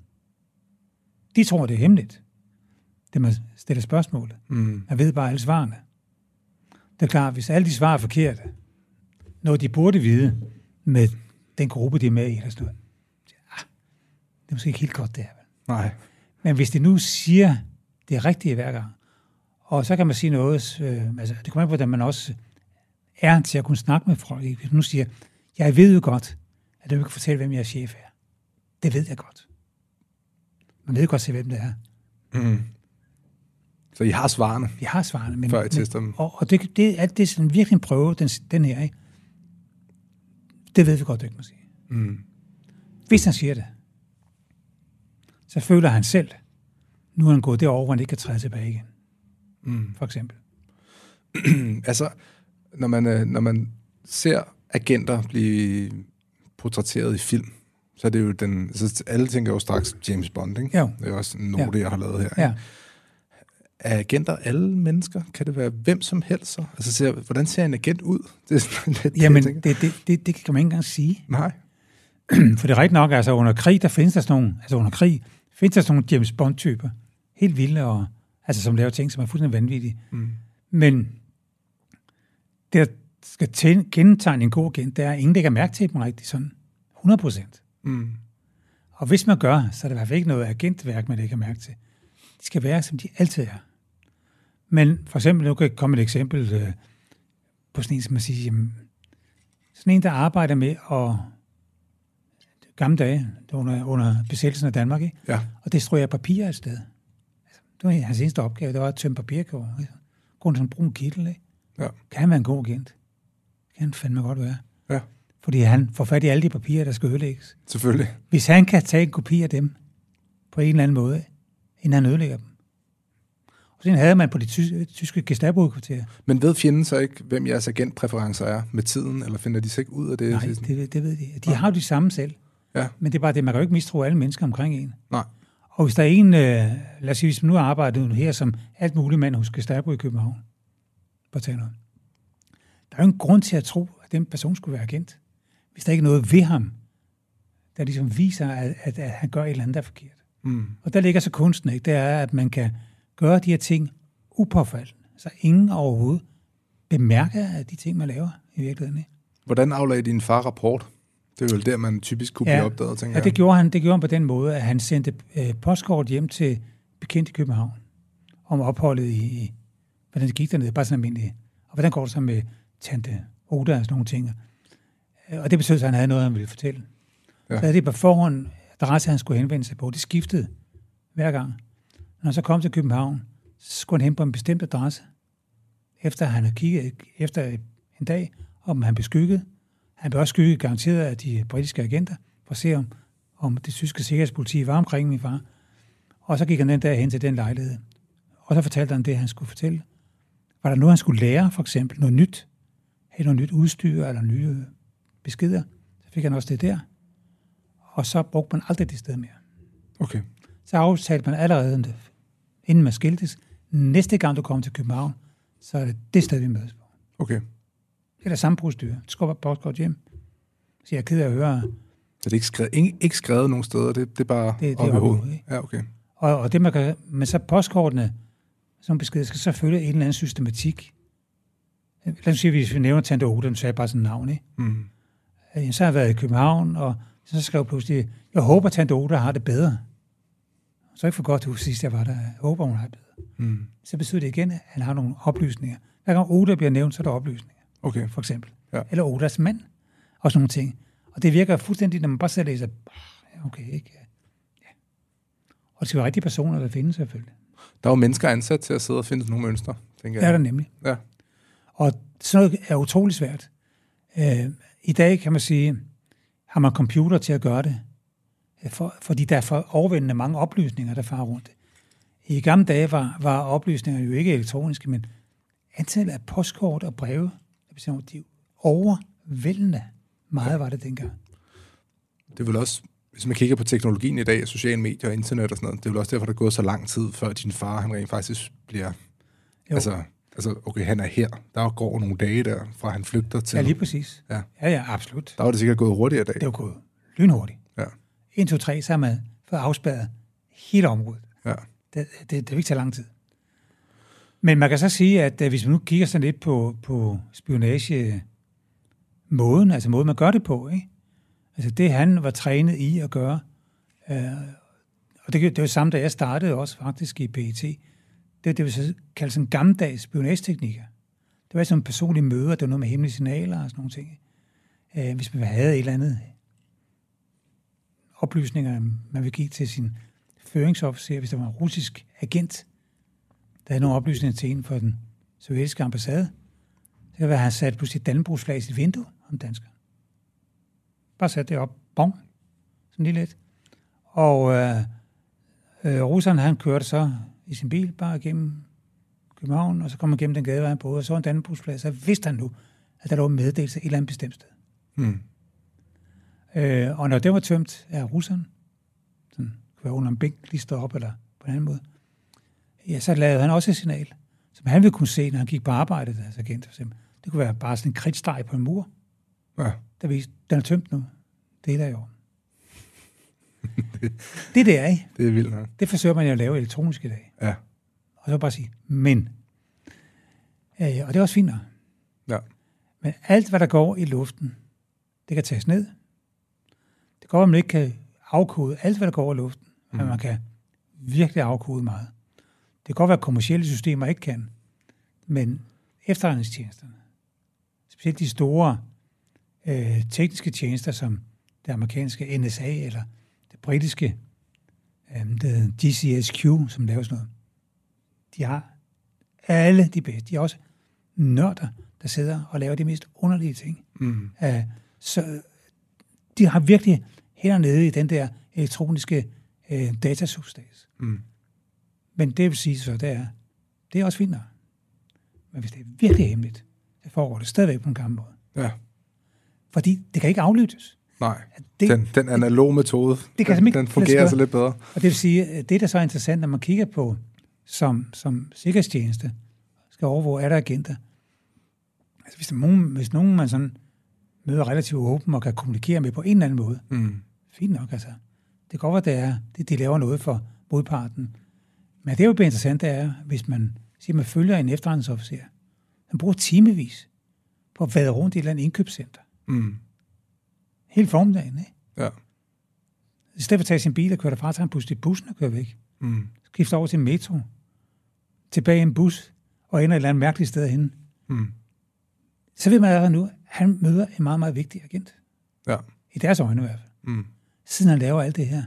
A: De tror, det er hemmeligt. Det man stiller spørgsmålet. Mm. Man ved bare alle svarene. Det er klart, hvis alle de svar er forkerte, når de burde vide med den gruppe, de er med i, eller sådan noget, ah, det er måske ikke helt godt, det her.
B: Nej.
A: Men hvis de nu siger det rigtige hver gang, og så kan man sige noget, øh, altså det kommer an på, hvordan man også er til at kunne snakke med folk. Hvis man nu siger, jeg ved jo godt, at du ikke kan fortælle, hvem jeg er chef er. Det ved jeg godt. Man ved godt selv, hvem det er.
B: Mm. Så I har svarene?
A: Vi har svarene. Men,
B: før I tester dem?
A: Og, og det, det, alt det er sådan virkelig en prøve, den, den her, ikke? Det ved vi godt, du ikke må sige. Mm. Hvis han siger det, så føler han selv, nu er han gået derover, hvor han ikke kan træde tilbage igen. Mm. For eksempel.
B: Altså, når man, når man ser agenter blive portrætteret i film, så er det jo den... Altså, alle tænker jo straks James Bond, ikke?
A: Jo.
B: Det er jo også en note,
A: ja.
B: jeg har lavet her.
A: Ja.
B: Er agenter alle mennesker? Kan det være hvem som helst så? Altså, ser, hvordan ser en agent ud? Det er sådan lidt,
A: Jamen, det, det, det, det kan man ikke engang sige.
B: Nej.
A: For det er rigtigt nok, altså under krig, der findes der sådan nogle... Altså under krig, findes der sådan nogle James Bond-typer. Helt vilde, og, altså som laver ting, som er fuldstændig vanvittige. Mm. Men det, der skal tæ- kendetegne en god agent, det er, at ingen lægger mærke til dem rigtigt, sådan hundrede procent. Mm. Og hvis man gør, så er det i hvert fald ikke noget agentværk, man lægger mærke til. De skal være, som de altid er. Men for eksempel, nu kan jeg komme et eksempel øh, på sådan en, som man siger, jamen, sådan en, der arbejder med at gamle dage, under, under besættelsen af Danmark, ikke?
B: Ja.
A: Og destruere papirer et sted. Altså, det var hans eneste opgave, det var at tømme papirkår. Gå under sådan en brun kittel, ikke?
B: Ja.
A: Kan han være en god agent? Kan han fandme godt være.
B: Ja.
A: Fordi han får fat i alle de papirer, der skal ødelægges.
B: Selvfølgelig.
A: Hvis han kan tage en kopi af dem, på en eller anden måde, inden han ødelægger dem. Og sådan havde man på de tyske, tyske Gestapo-kvarterer.
B: Men ved fjenden så ikke, hvem jeres agentpræferencer er med tiden, eller finder de sig ikke ud af det?
A: Nej, det, det ved de. De ja. har jo de samme selv. Ja. Men det er bare det, man kan jo ikke mistro alle mennesker omkring en.
B: Nej.
A: Og hvis der er en, øh, lad os sige, hvis man nu har arbejdet her som alt muligt mand hos Gestapo i København, på at tage noget. Der er jo en grund til at tro, at den person skulle være agent. Hvis der ikke er noget ved ham, der ligesom viser, at, at, at han gør et eller andet, der er forkert. Mm. Og der ligger så kunsten, ikke? Det er, at man kan gøre de her ting upåfaldende, så ingen overhovedet bemærker af de ting, man laver i virkeligheden. Ikke?
B: Hvordan aflagde din far rapport? Det er vel der, man typisk kunne
A: ja,
B: blive opdaget, tænker
A: ja, det gjorde han. Det gjorde han på den måde, at han sendte øh, postkort hjem til bekendte i København om opholdet i, i hvordan det gik dernede, bare sådan almindeligt. Og hvordan går det så med tante Oda og sådan nogle ting. Og det betød, at han havde noget, han ville fortælle. Ja. Så havde det på forhånd, adresse, han skulle henvende sig på. Det skiftede hver gang. Når han så kom til København, så skulle han hen på en bestemt adresse. Efter han havde kigget efter en dag, om han blev skygget. Han blev også skygget garanteret af de britiske agenter, for at se, om, om det tyske sikkerhedspoliti var omkring min far. Og så gik han den dag hen til den lejlighed. Og så fortalte han det, han skulle fortælle. Var der noget, han skulle lære, for eksempel noget nyt? Havde noget nyt udstyr eller nye beskeder? Så fik han også det der. Og så brugte man aldrig det sted mere.
B: Okay.
A: Så aftalte man allerede, inden man skiltes, næste gang du kommer til København, så er det det sted, vi mødes på.
B: Okay.
A: Det er der samme procedur. Du skal bare postkort hjem. Så jeg er ked af at høre.
B: Så det er ikke skrevet, ikke, ikke skrevet nogen steder, det, det er bare
A: det, det
B: op i hovedet?
A: Ikke?
B: Ja, okay.
A: Og, og det man kan, men så postkortene, som besked, skal så følge en eller anden systematik. Lad os sige, hvis vi nævner Tante Oda, så er jeg bare sådan en navn, ikke? Mm. Så har jeg været i København, og så skrev jeg pludselig, jeg håber, Tante Oda har det bedre. Så ikke for godt huske sidst, jeg var der. Jeg håber, hun har det bedre. Mm. Så betyder det igen, at han har nogle oplysninger. Hver gang Oda bliver nævnt, så er der oplysninger.
B: Okay.
A: For eksempel.
B: Ja.
A: Eller Odas mand. og sådan nogle ting. Og det virker fuldstændig, når man bare sætter læser, okay, ikke? Ja. Og det skal være rigtige personer, der findes selvfølgelig.
B: Der er jo mennesker ansat til at sidde og finde nogle mønstre, tænker jeg.
A: Det er der nemlig.
B: Ja.
A: Og sådan noget er utrolig svært. Øh, I dag kan man sige, har man computer til at gøre det, for, fordi der er for overvældende mange oplysninger, der farer rundt. I gamle dage var, var oplysninger jo ikke elektroniske, men antallet af postkort og breve, de er overvældende. Meget var det dengang.
B: Det er vel også, hvis man kigger på teknologien i dag, sociale medier og internet og sådan noget, det er vel også derfor, der er gået så lang tid, før din far, han rent faktisk bliver... Altså, altså, okay, han er her. Der går nogle dage der, fra han flygter til...
A: Ja, lige præcis.
B: Ja,
A: ja, ja absolut.
B: Der var det sikkert gået hurtigere i dag.
A: Det var gået lynhurtigt.
B: Ja.
A: en, to, tre, så har man fået afspærret hele området.
B: Ja.
A: Det, det, det vil ikke tage lang tid. Men man kan så sige, at hvis man nu kigger sådan lidt på, på spionage-måden, altså måden, man gør det på, ikke? Altså det, han var trænet i at gøre, øh, og det, det var samme, da jeg startede også faktisk i P E T, det, det vil så kalde sådan gammeldags spionageteknikker. Det var sådan personlige møder, det var noget med hemmelige signaler og sådan nogle ting. Øh, hvis man havde et eller andet oplysninger, man vil give til sin føringsofficer, hvis der var en russisk agent, der havde nogle oplysninger til en for den sovjetiske ambassade, så kan være, at han sat pludselig et dannebrogsflag i sit vindue om dansker. Bare sat det op. Bong. Sådan lige lidt. Og øh, øh, russeren, han kørte så i sin bil bare gennem København, og så kom han gennem den gadevej, han boede, og så en dannebrogsflag, så vidste han nu, at der lå en meddelelse et eller andet bestemt sted.
B: Hmm.
A: Øh, og når det var tømt af russeren, sådan, kunne være under en bænk, lige stå op, eller på en anden måde, ja, så lavede han også et signal, som han ville kunne se, når han gik på arbejde, deres agent for eksempel. Det kunne være bare sådan en kridtstreg på en mur,
B: ja.
A: der viste, den er tømt nu. Det er der jo. det, det der, ikke?
B: Det er vildt nok.
A: Det forsøger man jo at lave elektronisk i dag.
B: Ja.
A: Og så bare sige, men. Ja, ja, og det er også fint nok.
B: Ja.
A: Men alt, hvad der går i luften, det kan tages ned. Det går, at man ikke kan afkode alt, hvad der går i luften, mm. men man kan virkelig afkode meget. Det kan godt være, at kommercielle systemer ikke kan, men efterretningstjenesterne, specielt de store øh, tekniske tjenester, som det amerikanske N S A eller det britiske øh, det G C S Q, som laver sådan noget, de har alle de bedste. De er også nørder, der sidder og laver de mest underlige ting.
B: Mm.
A: Uh, så de har virkelig hænder nede i den der elektroniske øh, datasubstans.
B: Mm.
A: Men det vil sige så, det er, det er også fint nok. Men hvis det er virkelig hemmeligt, så foregår det stadigvæk på en gammel måde.
B: Ja.
A: Fordi det kan ikke aflyttes.
B: Nej,
A: det,
B: den, den analog metode,
A: det kan
B: den, den fungerer så lidt bedre.
A: Og det vil sige, det der så er interessant, når man kigger på, som, som sikkerhedstjeneste, skal overvåge, er der agenter. Altså hvis, der nogen, hvis nogen man sådan møder relativt åben og kan kommunikere med på en eller anden måde,
B: mm.
A: fint nok altså. Det kan godt være, det er, det, de laver noget for modparten. Men det er jo bare interessant, det er, hvis man siger, man følger en efterretningsofficer, han bruger timevis på at vade rundt i et eller andet indkøbscenter.
B: Mm.
A: Hele formiddagen, ikke?
B: Ja.
A: I stedet for at tage sin bil og køre derfra, tager han pludselig bussen og kører væk.
B: Mm.
A: Skifter over til metro, tilbage i en bus, og ender et eller andet mærkeligt sted henne.
B: Mm.
A: Så ved man allerede nu, han møder en meget, meget vigtig agent.
B: Ja.
A: I deres øjne i hvert fald.
B: Mm.
A: Siden han laver alt det her.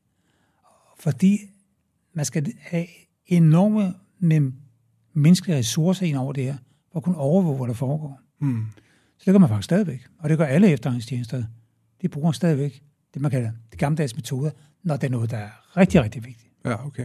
A: Fordi man skal have enorme med menneskelige ressourcer ind over det her, for at kunne overvåge, hvad der foregår.
B: Mm.
A: Så det gør man faktisk stadigvæk. Og det gør alle efterretningstjenester. De bruger stadigvæk det, man kalder de gammeldags metoder, når det er noget, der er rigtig, rigtig vigtigt.
B: Ja, okay.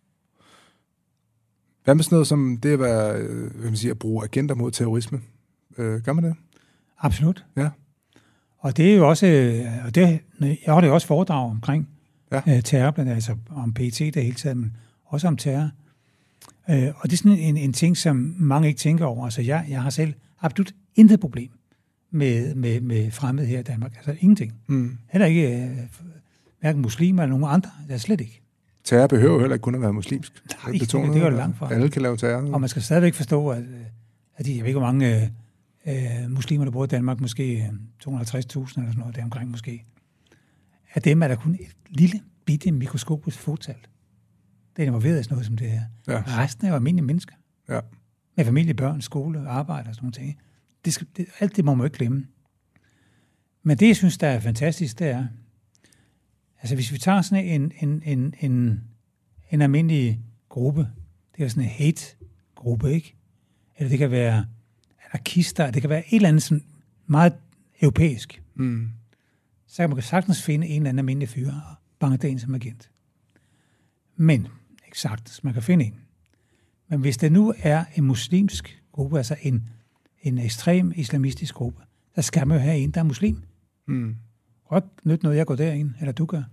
B: Hvad med sådan noget som det at, være, hvad man siger, at bruge agenter mod terrorisme? Øh, gør man det?
A: Absolut.
B: Ja.
A: Og det er jo også, og det, jeg har det også foredrag omkring ja. terror, blandt andet altså om P E T det hele taget, men også om terror. Og det er sådan en, en ting, som mange ikke tænker over. Altså jeg, jeg har selv absolut intet problem med, med, med fremmede her i Danmark. Altså ingenting.
B: Mm.
A: Heller ikke uh, hverken muslimer eller nogen andre. Det er slet ikke.
B: Terror behøver heller ikke kun at være muslimsk.
A: Nej, det, det er jo langt fra.
B: Alle kan lave terror.
A: Og man skal stadigvæk forstå, at, at de, jeg ved ikke, hvor mange uh, muslimer, der bor i Danmark, måske to hundrede og halvtreds tusind eller sådan noget, der omkring måske. Af dem er der kun et lille bitte mikroskopisk fåtal. Det er involveret i sådan noget som det her. Ja. Resten er jo almindelige mennesker.
B: Ja.
A: Med familie, børn, skole, arbejde og sådan noget ting. Det skal, det, alt det må man jo ikke glemme. Men det, jeg synes, der er fantastisk, det er, altså hvis vi tager sådan en, en, en, en, en almindelig gruppe, det er sådan en hate-gruppe, ikke? Eller det kan være anarkister, det kan være et eller andet sådan meget europæisk.
B: Mm.
A: Så kan man sagtens finde en eller anden almindelig fyr og bange det ind som agent. Men, ikke sagtens, man kan finde en. Men hvis det nu er en muslimsk gruppe, altså en, en ekstrem islamistisk gruppe, så skal man jo have en, der er muslim.
B: Mm.
A: Og ikke nytte noget, jeg går derind, eller du gør.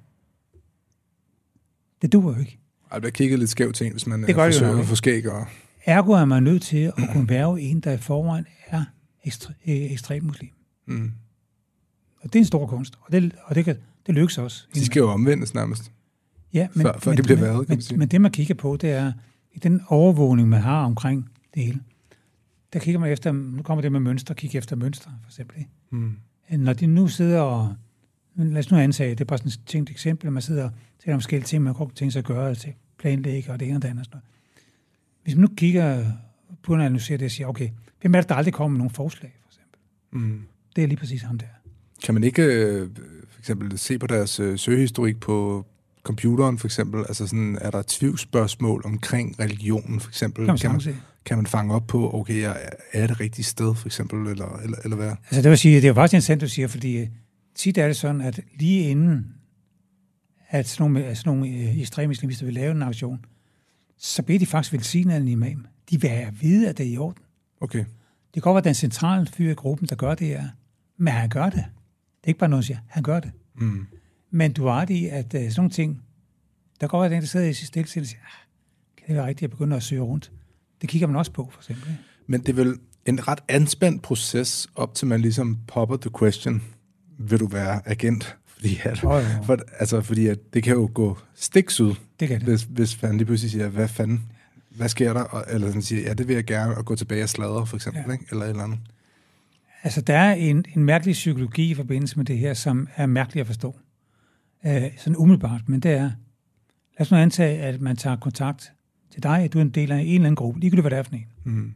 A: Det duer jo ikke.
B: Ej, det bliver kigget lidt skævt til en, hvis man
A: det gør
B: forsøger
A: jo
B: at få skæg. Og...
A: Ergo er man nødt til at kunne være en, der i forvejen er ekstre, ekstrem muslim.
B: Mm.
A: Og det er en stor kunst, og det, og det, kan, det lykkes også.
B: De skal jo omvendes nærmest.
A: Ja, men,
B: før, før
A: men,
B: det bliver
A: men,
B: været, kan man
A: men,
B: sige.
A: men det, man kigger på, det er, i den overvågning, man har omkring det hele, der kigger man efter, nu kommer det med mønster, kigge efter mønstre, for eksempel.
B: Mm.
A: Når de nu sidder og, lad os nu antage, det er bare sådan et tænkt eksempel, at man sidder og taler om forskellige ting, man godt tænke sig at gøre, til planlægge og det ene og det andet. Hvis man nu kigger på at analysere det og siger, okay, hvem er det, der aldrig kommer med nogle forslag, for eksempel?
B: Mm.
A: Det er lige præcis ham der.
B: Kan man ikke øh, for eksempel se på deres øh, søgehistorik på computeren, for eksempel? Altså sådan, er der tvivlsspørgsmål omkring religionen, for eksempel?
A: Kan man,
B: kan man,
A: se.
B: kan man fange op på, okay, jeg er det rigtige sted, for eksempel, eller, eller, eller hvad?
A: Altså det vil sige, det er jo faktisk interessant, du siger, fordi tit er det sådan, at lige inden, at sådan nogle, sådan nogle ekstreme islamister vil lave en aktion, så bliver de faktisk velsignet af en imam. De vil have at vide, at det er i orden.
B: Okay.
A: Det kan godt være den centrale fyr i gruppen, der gør det her, men han gør det. Det er ikke bare noget, der siger, han gør det.
B: Mm.
A: Men du har ret i, at uh, sådan nogle ting, der går den, der sidder i sit stille og siger, ah, kan det være rigtigt, at jeg begynder at søge rundt? Det kigger man også på, for eksempel.
B: Men det er vel en ret anspændt proces, op til man ligesom popper the question, vil du være agent? Fordi, at,
A: oh, ja.
B: for, altså, fordi at det kan jo gå stiksud,
A: det kan det.
B: Hvis, hvis man lige pludselig siger, hvad fanden, hvad sker der? Og, eller sådan siger, ja, det vil jeg gerne, og gå tilbage og sladre, for eksempel, ja. Ikke? Eller et eller andet.
A: Altså, der er en, en mærkelig psykologi i forbindelse med det her, som er mærkelig at forstå. Uh, sådan umiddelbart, men det er, lad os nu antage, at man tager kontakt til dig, at du er en del af en eller anden gruppe, ligegyldigt hvad det er for en.
B: Mm.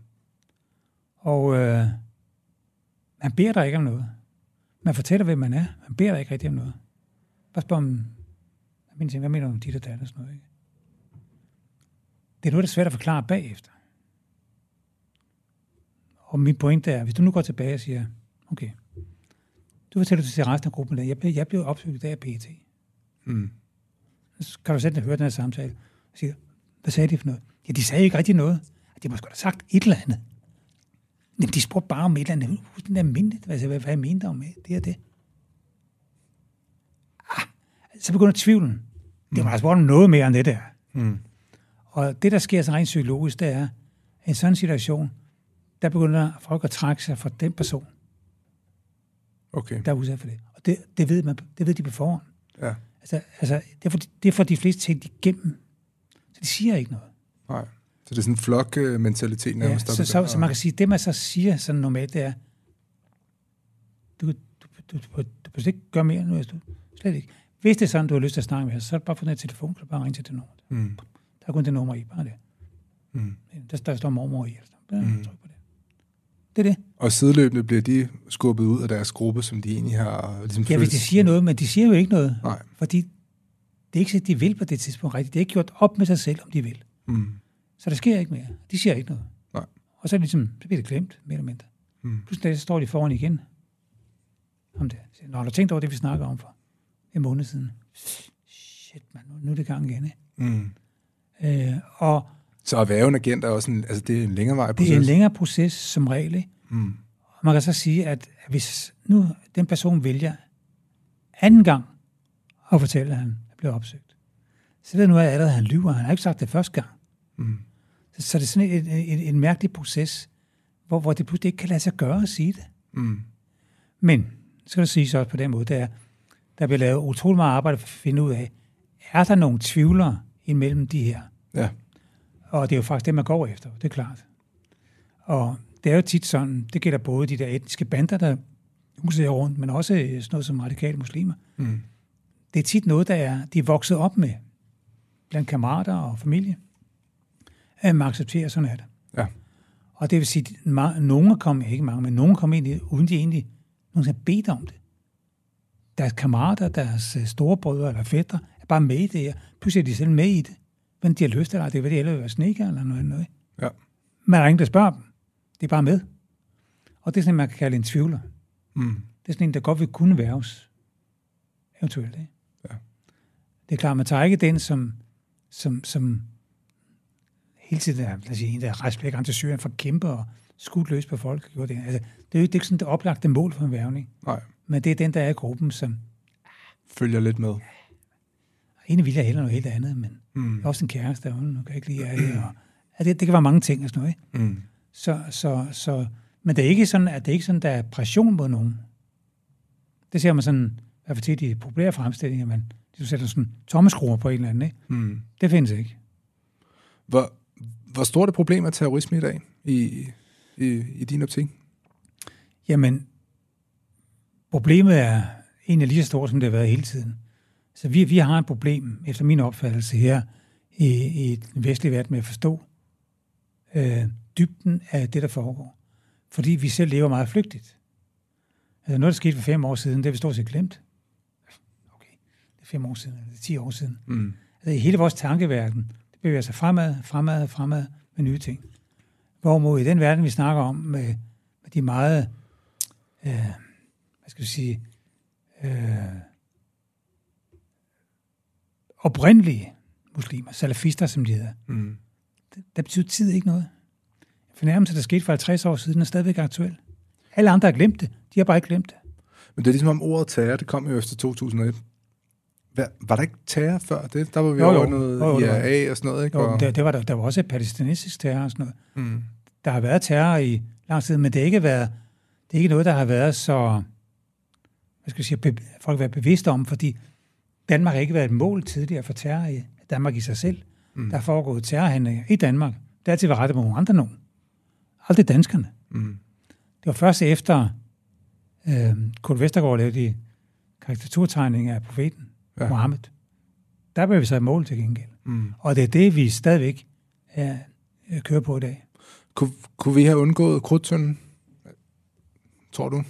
A: Og uh, man beder dig ikke om noget. Man fortæller, hvem man er. Man beder dig ikke rigtig om noget. Bare spørg om, hvad mener du om dit og dat og sådan noget, ikke? Det er noget, der er svært at forklare bagefter. Og min pointe er, hvis du nu går tilbage og siger, okay, du fortæller til resten af gruppen, at jeg blev, jeg blev opsøgt af P E T.
B: Mm.
A: Så kan du selv høre den her samtale og sige, hvad sagde de for noget? Ja, de sagde ikke rigtig noget. De må sgu da sagt et eller andet. Jamen, de spurgte bare om et eller andet. Det er almindeligt. Altså, hvad jeg mente om det og det. Ah, så begynder tvivlen. Det var altså noget mere end det der.
B: Mm.
A: Og det, der sker så rent psykologisk, det er, at i en sådan situation, der begynder folk at trække sig fra den person,
B: okay.
A: der er udsat for det. Og det, det, ved, man, det ved de på forhånd.
B: Ja.
A: Altså, altså det, er for, det er for de fleste ting, de igennem. Så de siger ikke noget.
B: Nej. Så det er sådan en flok-mentalitet nærmest.
A: Ja, så, så, så man kan sige, det man så siger sådan normalt, det er, du, du, du, du, du kan ikke gøre mere nu, du slet ikke. Hvis det er sådan, du har lyst til at snakke med os, så er det bare få den her telefon, så bare ringe til det nummer.
B: Mm.
A: Der er kun det nummer i, bare det.
B: Mm.
A: Der, der står mormor i. Bare
B: mm.
A: tryk på det. Det er det.
B: Og sideløbende bliver de skubbet ud af deres gruppe, som de egentlig har ligesom
A: ja, hvis de siger noget, men de siger jo ikke noget.
B: Nej.
A: Fordi det er ikke så, at de vil på det tidspunkt rigtigt. Det er ikke gjort op med sig selv, om de vil.
B: Mm.
A: Så der sker ikke mere. De siger ikke noget.
B: Nej.
A: Og så, er det ligesom, så bliver det glemt, mere eller mindre.
B: Mm.
A: Pludselig så står de foran igen. Om det. Nå, har du tænkt over det, vi snakker om for en måned siden? Shit, man, nu er det gang igen.
B: Mm.
A: Øh, og
B: så at være en agent er også en, altså det er en længere vej proces.
A: Det er en længere proces som regel.
B: Mm.
A: Og man kan så sige, at hvis nu den person vælger anden gang at fortælle, at han er blevet opsøgt, så ved nu, at allerede han lyver. Han har ikke sagt det første gang.
B: Mm.
A: Så, så det er sådan en, en, en mærkelig proces, hvor, hvor det pludselig ikke kan lade sig gøre at sige det.
B: Mm.
A: Men, skal det siges også på den måde, det er, der bliver lavet utrolig meget arbejde for at finde ud af, er der nogle tvivlere imellem de her?
B: Ja.
A: Og det er jo faktisk det, man går efter, det er klart. Og det er jo tit sådan, det gælder både de der etniske bander, der huser rundt, men også sådan noget som radikale muslimer.
B: Mm.
A: Det er tit noget, der er, de er vokset op med, blandt kammerater og familie, at man accepterer, sådan er det.
B: Ja.
A: Og det vil sige, at nogen kommer, ikke mange, men nogen kommer ind, uden de egentlig nogen har bedt om det. deres kammerater, deres storebrødre eller fætter, er bare med i det her. Pludselig er de selv med i det. Men de har lyst til det, det er, hvad de ellers vil være sneker eller noget andet.
B: Ja.
A: Men der er ingen, der spørger dem. Det er bare med. Og det er sådan, man kan kalde en tvivler.
B: Mm.
A: Det er sådan en, der godt vil kunne værves. Eventuelt, ikke?
B: Ja.
A: Det er klart, man tager ikke den, som, som, som hele tiden er, lad os sige, en, der rejst flere gange til Syrien for at kæmpe og skudt løs på folk. Det. Altså, det er jo ikke, det er ikke sådan det oplagte mål for en værvning.
B: Nej.
A: Men det er den, der er i gruppen, som
B: følger lidt med.
A: Egentlig vil jeg hellere noget helt andet, men mm. også en kæreste, og nu kan jeg ikke lide af det. Og, altså, det, det kan være mange ting og sådan noget, ikke?
B: Mm.
A: Så, så, så, men det er ikke sådan, at det er ikke sådan, der er pression mod nogen. Det ser man sådan, i hvert fald til de populære fremstillinger, men du sætter sådan tommeskruer på en eller anden, ikke?
B: Mm.
A: Det findes ikke.
B: Hvor, hvor stort er problemet af terrorisme i dag, i, i, i din optik? Jamen,
A: problemet er egentlig lige så stort, som det har været hele tiden. Så vi, vi har et problem, efter min opfattelse her, i, i den vestlige verden med at forstå øh, dybden af det, der foregår. Fordi vi selv lever meget flygtigt. Altså noget, der skete for fem år siden, det er vi stort set glemt. Okay, det er fem år siden, eller det er ti år siden.
B: Mm.
A: Altså i hele vores tankeverden, det bevæger sig fremad, fremad, fremad med nye ting. Hvorimod i den verden, vi snakker om, med, med de meget, øh, hvad skal vi sige, øh, oprindelige muslimer, salafister, som de hedder,
B: mm.
A: det, der betyder tid ikke noget. Fornærmelse, der skete for halvtreds år siden, er stadigvæk aktuel. Alle andre har glemt det. De har bare ikke glemt det.
B: Men det er ligesom om ordet terror, det kom jo efter to tusind og et. Hvad, var der ikke terror før det? Der var vi
A: jo,
B: over
A: jo.
B: noget
A: jo, jo,
B: I R A og sådan noget, ikke?
A: Jo,
B: og...
A: det, det var der, der var også palæstinensisk terror og sådan noget.
B: Mm.
A: Der har været terror i lang tid, men det er ikke, været, det er ikke noget, der har været så, hvad skal jeg sige, be, folk har været bevidste om, fordi Danmark har ikke været et mål tidligere for terror i Danmark i sig selv. Mm. Der har foregået terrorhandlinger i Danmark. Det har altid været rettet mod nogle andre nogen. Aldrig danskerne.
B: Mm.
A: Det var først efter øh, Kurt Vestergaard lavede de karikaturtegninger af profeten, ja. Mohammed. Der blev vi så i mål til gengæld.
B: Mm.
A: Og det er det, vi stadigvæk er, er kører på i dag.
B: Kun, kunne vi have undgået krudtønden? Tror du?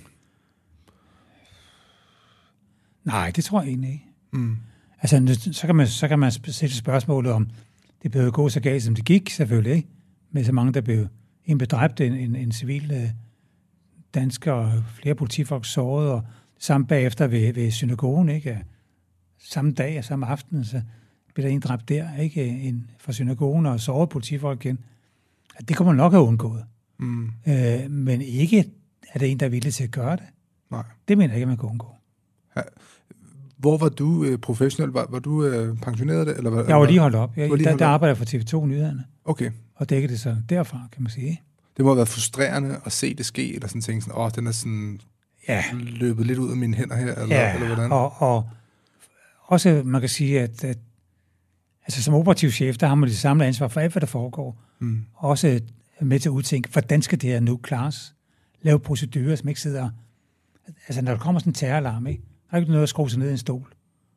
A: Nej, det tror jeg egentlig ikke.
B: Mm.
A: Altså, så kan man, så kan man sætte spørgsmålet om, det blev gå så galt, som det gik, selvfølgelig, ikke? Med så mange, der blev en bedræbt, en, en, en civil øh, dansker, og flere politifolk såret, og samme bagefter ved, ved synagogen, ikke? Samme dag og samme aften, så blev der en dræbt der, ikke? En fra synagogen og såret politifolk igen. Det kunne man nok have undgået.
B: Mm.
A: Øh, men ikke er det en, der er villig til at gøre det.
B: Nej.
A: Det mener jeg ikke, man kan undgå.
B: Ja. Hvor var du øh, professionel? Var, var du øh, pensioneret? Eller var,
A: jeg var lige holdt op. Jeg,
B: lige
A: der,
B: holdt
A: der
B: op?
A: arbejder jeg for T V to-nyhederne.
B: Okay.
A: Og dækker det så derfra, kan man sige.
B: Det må have været frustrerende at se det ske, eller sådan tænke sådan, åh, den er sådan
A: ja.
B: løbet lidt ud af mine hænder her, eller,
A: ja,
B: eller hvordan?
A: Og, og også, man kan sige, at, at altså, som operativ chef, der har man det samlede ansvar for alt, hvad der foregår.
B: Mm.
A: Også med til at udtænke, hvordan skal det her nu klares? Lave procedurer, som ikke sidder... Altså, når der kommer sådan en terroralarm, ikke? Der er ikke noget at skrue sig ned i en stol.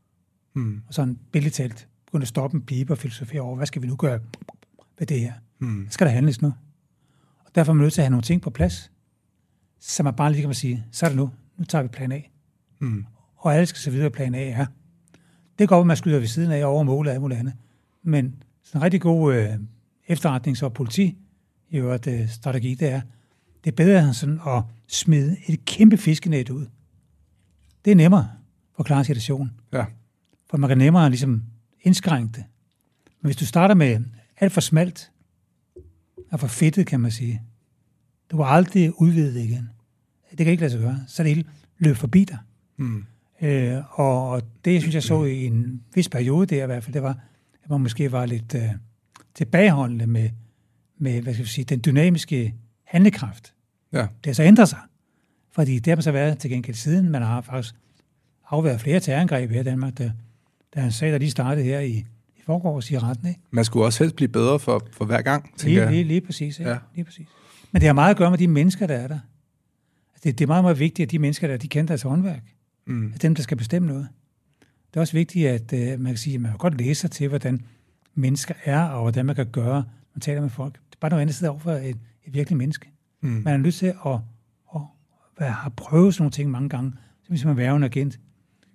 B: Mm.
A: Og sådan billedtalt begynde at stoppe en pibe og filosofere over, hvad skal vi nu gøre med det her?
B: Mm.
A: Skal der handles nu? Og derfor er man nødt til at have nogle ting på plads, så man bare lige kan sige, så er det nu. Nu tager vi plan A.
B: Mm.
A: Og alle skal så videre plan A er. Det går op, at man skyder ved siden af over målet og alt muligt andet. Men sådan en rigtig god øh, efterretnings- og politi i øvrigt øh, strategi, det er, det er bedre sådan at smide et kæmpe fiskenet ud. Det er nemmere for at klare situationen.
B: Ja.
A: For man kan nemmere ligesom indskrænke det. Men hvis du starter med alt for smalt og for fedtet, kan man sige, du kan aldrig udvide det igen. Det kan ikke lade sig gøre. Så er det hele løb forbi dig.
B: Mm.
A: Øh, og, og det, jeg synes, jeg så i en vis periode der i hvert fald, det var, at man måske var lidt øh, tilbageholdende med, med, hvad skal vi sige, den dynamiske handlekraft.
B: Ja.
A: Det har så ændret sig. Fordi det har man så været til gengæld siden. Man har faktisk afværet flere terrorangreb her i Danmark. Der, der er en sag, der lige startede her i, i forgårs i retten. Ikke?
B: Man skulle også helst blive bedre for, for hver gang, tænker
A: lige,
B: jeg.
A: lige, lige præcis. Ikke?
B: Ja.
A: Lige præcis. Men det har meget at gøre med de mennesker, der er der. Altså, det, det er meget, meget vigtigt, at de mennesker, der de kender deres håndværk.
B: Mm.
A: At dem, der skal bestemme noget. Det er også vigtigt, at uh, man kan sige, at man kan godt læse sig til, hvordan mennesker er, og hvordan man kan gøre, når man taler med folk. Det er bare noget andet sted overfor et, et virkeligt menneske.
B: Mm.
A: Man er nødt til at, at, at have prøvet sådan nogle ting mange gange, så hvis man er en agent.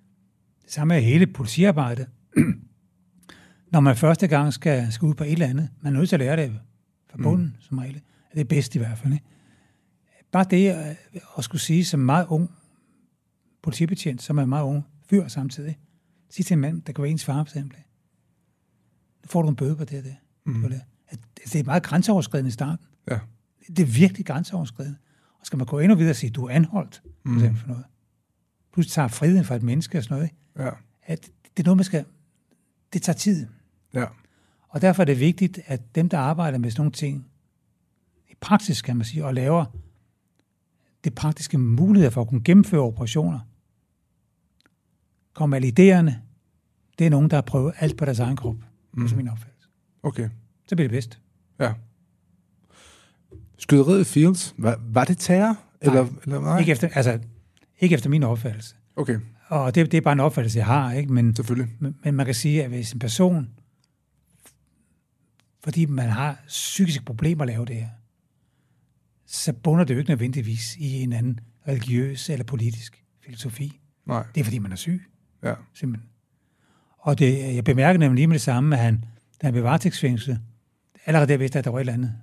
A: Det samme er hele politiarbejdet. Når man første gang skal, skal ud på et eller andet, man er nødt til at lære det fra bunden, mm. som regel. Det er bedst i hvert fald. Ikke? Bare det at, at skulle sige som meget ung politibetjent, som er en meget ung fyr samtidig, sige til en mand, der kan være ens far, for eksempel. Nu får du en bøde på det der. Mm. Det. det er meget grænseoverskridende i starten.
B: Ja.
A: Det er virkelig grænseoverskridende. Og skal man gå endnu videre og sige, du er anholdt, for
B: mm.
A: eksempel for noget. Pludselig tager friheden fra et menneske og sådan noget.
B: Ja.
A: At det er noget, man skal... Det tager tid.
B: Ja.
A: Og derfor er det vigtigt, at dem, der arbejder med sådan nogle ting, i praksis, kan man sige, og laver det praktiske muligheder for at kunne gennemføre operationer, kommer idéerne, det er nogen, der har prøvet alt på deres egen krop. Mm. Det er min opfattelse.
B: Okay.
A: Så bliver det bedst.
B: Ja. Skyderiet i Fields, var, var det terror?
A: Nej.
B: Eller, eller nej?
A: Ikke efter, altså, ikke efter min opfattelse.
B: Okay.
A: Og det, det er bare en opfattelse, jeg har, ikke? Men,
B: selvfølgelig.
A: Men, men man kan sige, at hvis en person, fordi man har psykiske problemer at lave det her, så bunder det jo ikke nødvendigvis i en anden religiøs eller politisk filosofi.
B: Nej.
A: Det er, fordi man er syg.
B: Ja.
A: Simpelthen. Og det, jeg bemærker nemlig lige med det samme, at han, da han blev varetægtsfængslet, allerede der vidste, at der var et eller andet.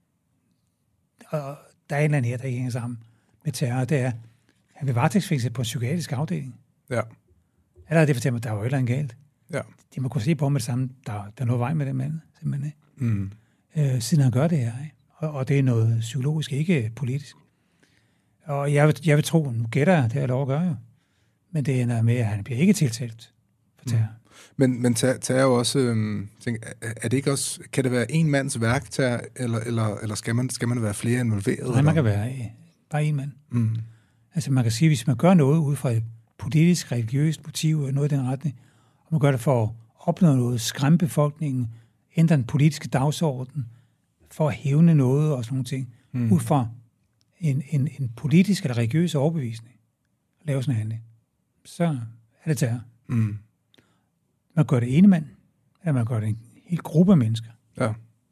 A: Og der er en eller anden her, der ikke hænger sammen med terror. Det er, at han blev varetægtsfængslet på en psykiatrisk afdeling.
B: Ja.
A: Allerede det fortæller mig, at der var et eller andet galt.
B: Ja.
A: De må kunne se på med det samme, der, der er noget vej med den mand, simpelthen.
B: Mm.
A: Øh, siden han gør det her. Ikke? Og, og det er noget psykologisk, ikke politisk. Og jeg vil, jeg vil tro, nu gætter jeg, det har jeg lov at gøre jo. Men det ender med, at han bliver ikke tiltalt for terror. Mm.
B: Men, men terror er jo også, øhm, tænk, er det ikke også, kan det være en mands værk, terror, eller, eller, eller skal, man, skal man være flere involveret?
A: Nej, man kan være øh, bare en mand.
B: Mm.
A: Altså man kan sige, hvis man gør noget ud fra et politisk, religiøst motiv, eller noget i den retning, og man gør det for at opnå noget, skræmme befolkningen, ændre den politiske dagsorden, for at hævne noget og sådan nogle ting, mm. ud fra en, en, en politisk eller religiøs overbevisning, lave sådan en handling, så er det terror.
B: Mm.
A: Man gør det ene mand, eller man gør det en hel gruppe af mennesker.
B: Ja.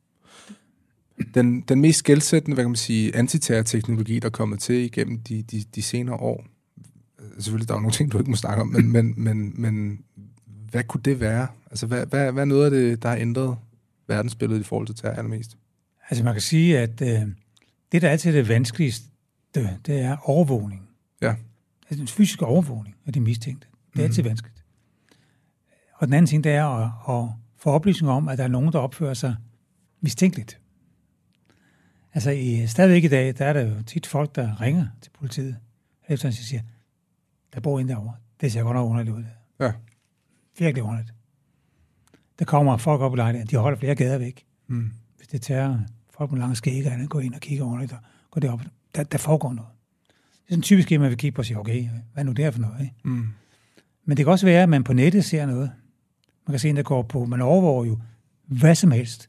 B: Den, den mest skelsættende, hvad kan man sige, antiterrorteknologi, der er kommet til igennem de, de, de senere år, selvfølgelig, der er nogle ting, du ikke må snakke om, men, men, men, men hvad kunne det være? Altså, hvad, hvad, hvad er noget af det, der har ændret verdensbilledet i forhold til terror allermest?
A: Altså, man kan sige, at øh, det, der altid er det vanskeligste, det, det er overvågning.
B: Ja.
A: Altså, den fysiske overvågning af de mistænkte. Det er altid mm. vanskeligt. Og den anden ting, det er at, at få oplysning om, at der er nogen, der opfører sig mistænkeligt. Altså, i, stadigvæk i dag, der er der jo tit folk, der ringer til politiet, efter at siger, der bor en derovre. Det ser godt nok underligt ud.
B: Ja.
A: Virkelig underligt. Der kommer folk op i lejligheden, de holder flere gader væk.
B: Mm.
A: Hvis det tager folk med lange skægger, går ind og kigger ordentligt, og går derop. Der, der foregår noget. Det er sådan typisk, at man vil kigge på og sige, okay, hvad er nu der for noget? Ikke?
B: Mm.
A: Men det kan også være, at man på nettet ser noget. Man kan se en, der går på, man overvåger jo hvad som helst.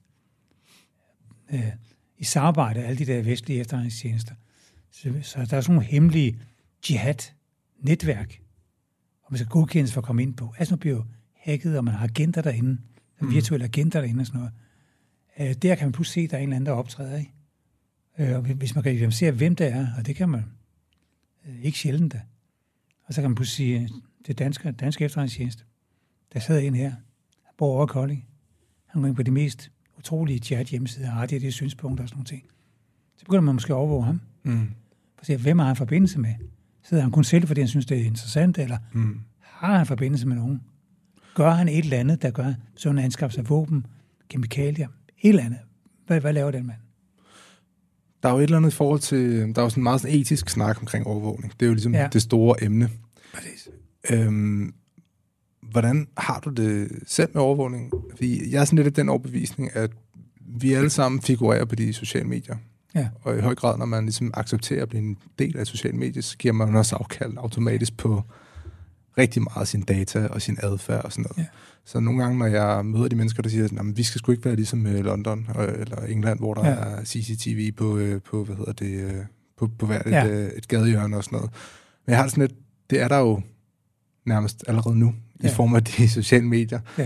A: Øh, I samarbejde af alle de der vestlige efterretningstjenester. Så, så der er sådan nogle hemmelige jihad-netværk, og man skal godkendes for at komme ind på. Altså, man bliver jo hacket, og man har agenter derinde, mm. virtuelle agenter derinde og sådan noget. Øh, der kan man pludselig se, at der er en eller anden, der optræder. Ikke? Øh, og hvis man kan identificere, hvem det er, og det kan man øh, ikke sjældent da. Og så kan man pludselig sige, det danske, danske efterretningstjeneste, der sidder en her, der bor over Kolding. Han går ind på de mest utrolige jihad hjemmesider, har de, de synspunkter og sådan nogle ting. Så begynder man måske at overvåge ham.
B: Mm.
A: For at se, hvem har han forbindelse med? Sidder han kun selv, fordi han synes, det er interessant, eller mm. har han forbindelse med nogen? Gør han et eller andet, der gør sådan en anskaffelse af våben, kemikalier, et eller andet? Hvad, hvad laver den mand?
B: Der er jo et eller andet i forhold til, der er jo sådan en meget sådan etisk snak omkring overvågning. Det er jo ligesom
A: ja.
B: det store emne.
A: Præcis.
B: Øhm, hvordan har du det selv med overvågning? Fordi jeg er sådan lidt af den overbevisning, at vi alle sammen figurerer på de sociale medier.
A: Ja.
B: Og i høj grad, når man ligesom accepterer at blive en del af sociale medier, så giver man også afkald automatisk på rigtig meget af sin data og sin adfærd og sådan noget.
A: Ja.
B: Så nogle gange, når jeg møder de mennesker, der siger, at vi skal sgu ikke være ligesom London eller England, hvor der ja. er C C T V på, på hvad hedder det, på, på hvert ja. et, et gadehjørne og sådan noget. Men jeg har sådan lidt, det er der jo nærmest allerede nu, ja. i form af de sociale medier.
A: Det er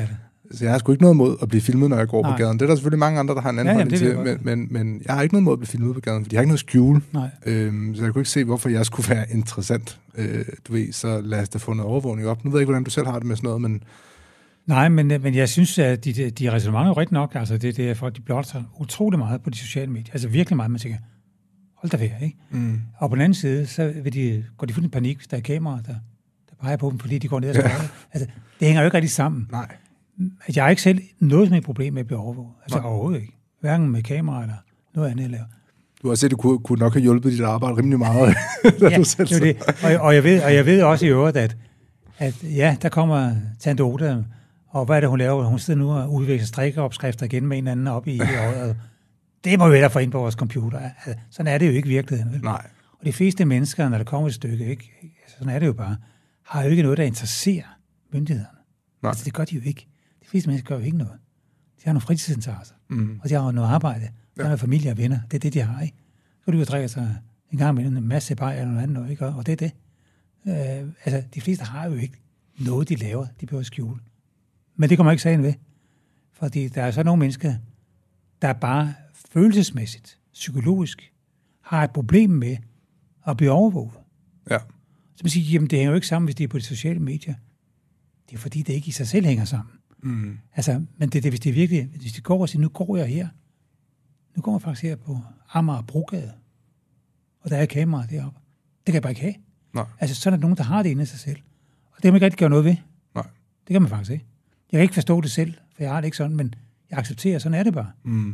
B: Så jeg har sgu ikke noget mod at blive filmet, når jeg går Nej. på gaden. Det er der selvfølgelig mange andre, der har en anden
A: ja,
B: holdning til, men, men, men jeg har ikke noget mod at blive filmet på gaden, for de har ikke noget skjule. Øhm, så jeg kunne ikke se, hvorfor jeg skulle være interessant. Øh, du ved, så lad os da få noget overvågning op. Nu ved jeg ikke, hvordan du selv har det med sådan noget, men...
A: Nej, men, men jeg synes, at de, de, de resonementer er rigtig nok. Altså, det, det er for, at de blotter sig utrolig meget på de sociale medier. Altså virkelig meget, man tænker, hold da ved, ikke? Mm. Og på den anden side, så vil de, går de fuldstændig panik, hvis der er kameraer, der, der peger på dem, fordi de går ned og skræder. Ja. Altså, det hænger jo ikke rigtig sammen.
B: Nej.
A: Jeg har ikke selv noget som et problem med at blive overvåget. Altså Nej. Overhovedet ikke. Hverken med kamera eller noget andet, jeg laver.
B: Du har set, at du kunne, kunne nok have hjulpet dit arbejde rimelig meget.
A: Ja, du selv det det. Og, og, jeg ved, og jeg ved også i øvrigt, at, at ja, der kommer Tante Oda, og hvad er det, hun laver? Hun sidder nu og udvikler strikkeopskrifter igen med en anden op i øjet. Det må vi da få ind på vores computer. Altså, sådan er det jo ikke i virkeligheden. Vel?
B: Nej.
A: Og de fleste mennesker, når der kommer et stykke, ikke? Sådan er det jo bare, har jo ikke noget, der interesserer myndighederne. Nej. Altså, det gør de jo ikke. De fleste mennesker gør jo ikke noget. De har nogle fritidsinteresser, mm. og de har noget arbejde. De ja. har noget familie og venner. Det er det, de har, ikke? Så kan du jo drikke sig en gang med en masse bajer eller noget andet, ikke? Og det er det. Øh, altså, de fleste har jo ikke noget, de laver. De behøver skjule. Men det kommer ikke sagen ved. Fordi der er så nogle mennesker, der bare følelsesmæssigt, psykologisk, har et problem med at blive overvåget.
B: Ja.
A: Så man siger, jamen det hænger jo ikke sammen, hvis de er på de sociale medier. Det er fordi, det ikke i sig selv hænger sammen. Mm. Altså, men det, det, hvis det virkelig, hvis de går og siger, nu går jeg her, nu går jeg faktisk her på Amager Brogade, og der er kamera deroppe. Det kan jeg bare ikke have.
B: Nej.
A: Altså, sådan er der nogen, der har det inde i sig selv. Og det kan man ikke rigtig gøre noget ved.
B: Nej.
A: Det kan man faktisk ikke. Jeg kan ikke forstå det selv, for jeg har det ikke sådan, men jeg accepterer, sådan er det bare. Mm.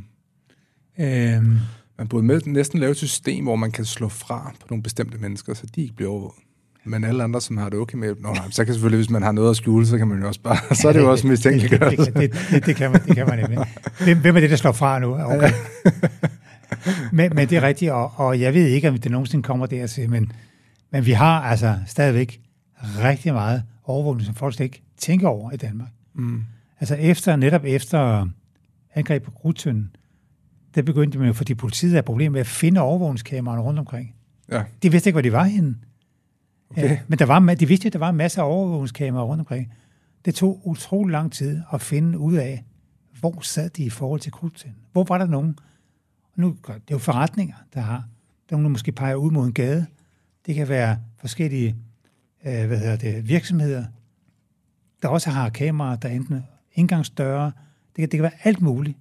A: Øhm.
B: Man burde med, næsten lave et system, hvor man kan slå fra på nogle bestemte mennesker, så de ikke bliver overvåget. Men alle andre, som har det okay med, nå, nej, så kan selvfølgelig, hvis man har noget at skjule, så kan man jo også bare, så er det jo også mistænkeliggørelse.
A: Det, det, det, det, det, kan man, det kan man nemlig. Hvem, hvem er det, der slår fra nu? Okay. men, men det er rigtigt, og, og jeg ved ikke, om det nogensinde kommer dertil, men, men vi har altså stadigvæk rigtig meget overvågning, som folk slet ikke tænker over i Danmark. Mm. Altså efter, netop efter angreb på Krudttønden, der begyndte man jo, fordi politiet havde problemer med at finde overvågningskameraerne rundt omkring.
B: Ja.
A: De vidste ikke, hvor de var henne.
B: Okay.
A: Ja, men der var, de vidste, at der var en masse overvågningskameraer rundt omkring. Det tog utrolig lang tid at finde ud af, hvor sad de i forhold til Krudttønden. Hvor var der nogen? Og nu, det er jo forretninger, der har. Der er nogen, der måske peger ud mod en gade. Det kan være forskellige øh, hvad hedder det, virksomheder, der også har kameraer, der enten indgangsdøre. Det kan, det kan være alt muligt.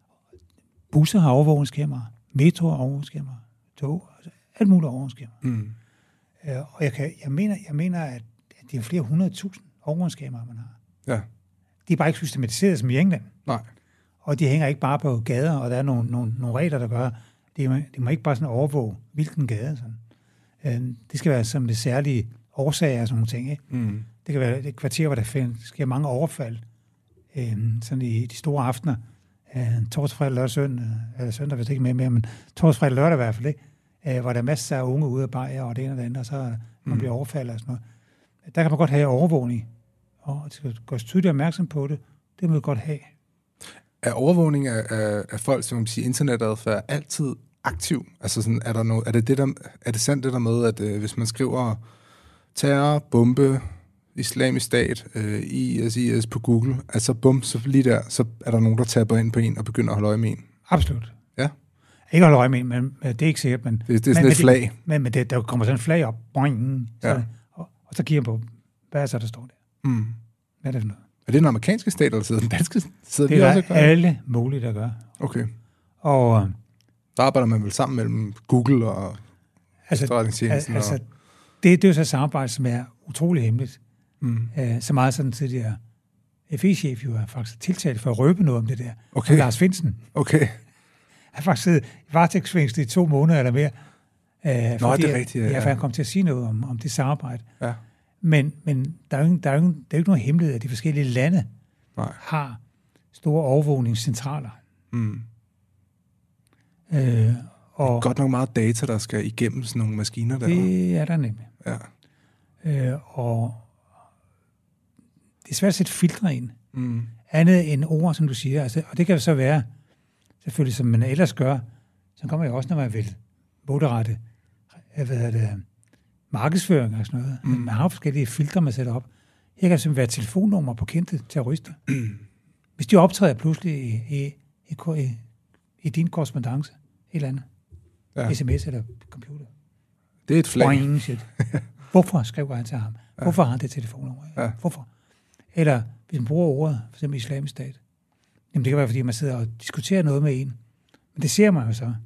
A: Busser har overvågningskameraer. Metro har overvågningskameraer. Tog, altså alt muligt overvågningskameraer. Mm. Og jeg, kan, jeg, mener, jeg mener, at det er flere hundrede tusind overvågningskameraer, man har.
B: Ja.
A: De er bare ikke systematiseret som i England.
B: Nej.
A: Og de hænger ikke bare på gader, og der er nogle, nogle, nogle regler, der gør, det må, det må ikke bare sådan overvåge hvilken gade. Sådan. Det skal være som det særlige årsager og sådan nogle ting. Ikke? Mm. Det kan være et kvarter, hvor der find, sker mange overfald. Sådan i de store aftener. Torsdag, fredag, lørdag, søndag. Eller søndag, hvis det ikke med mere, men torsdag, fredag, lørdag i hvert fald. Ikke? Øh, hvor der er masser af unge ude af bajer, og det ene og det andet, og så man mm. bliver overfaldet og sådan noget. Der kan man godt have overvågning, og det skal gøres tydeligt opmærksom på det. Det må man godt have.
B: Er overvågning af, af, af folk, som man siger, internetadfærd, altid aktiv? Altså sådan, er, der noget, er, det det der, er det sandt det der med, at øh, hvis man skriver terror, bombe, islamisk stat, øh, I S I S på Google, altså bum, så lige der, så er der nogen, der tapper ind på en og begynder at holde øje med en?
A: Absolut.
B: Ja.
A: Ikke holde øje med, men det er ikke sikkert. Men,
B: det, det er sådan men, et flag.
A: Men, men det, der kommer sådan et flag op, boing, så, ja. og, og så kigger på, hvad er så, der står der? Mm. Hvad er det for noget?
B: Er det den amerikanske stat, eller sidder den danske? Sidder
A: det er også alle mulige, der gør.
B: Okay.
A: Og
B: der arbejder man vel sammen mellem Google og
A: altså,
B: efterretningstjenesten?
A: Altså, og... det, det er jo så et samarbejde, som er utrolig hemmeligt. Mm. Uh, så meget sådan tidligere F E-chef jo er faktisk tiltalt for at røbe noget om det der.
B: Okay.
A: Og Lars Findsen.
B: Okay.
A: Han faktisk siddet i varetægtsfængsel i to måneder eller mere.
B: Øh, Nå, det er rigtigt.
A: Ja, for han kom til at sige noget om, om det samarbejde.
B: Ja.
A: Men, men der er jo ikke, der er jo ikke, der er jo ikke nogen hemmelighed, at de forskellige lande
B: Nej.
A: har store overvågningscentraler. Mm. Øh, og
B: det er godt nok meget data, der skal igennem sådan nogle maskiner der.
A: Det er der nemlig.
B: Ja.
A: Øh, og det er svært at sætte filtre ind.
B: Mm.
A: Andet end ord, som du siger. Altså, og det kan så være, selvfølgelig som man ellers gør, så kommer jo også, når man vil målrette hvad hedder det, markedsføring og sådan noget. Mm. Man har forskellige filtre, man sætter op. Her kan det simpelthen være telefonnummer på kendte terrorister. Mm. Hvis de optræder pludselig i, i, i, i, i din korrespondance, et eller andet, ja. sms eller computer.
B: Det er et flag.
A: Hvorfor skriver han til ham? Ja. Hvorfor har han det telefonnummer? Ja. Hvorfor? Eller hvis man bruger ordet, for eksempel islamisk stat, jamen det kan være, fordi man sidder og diskuterer noget med en. Men det ser man jo så.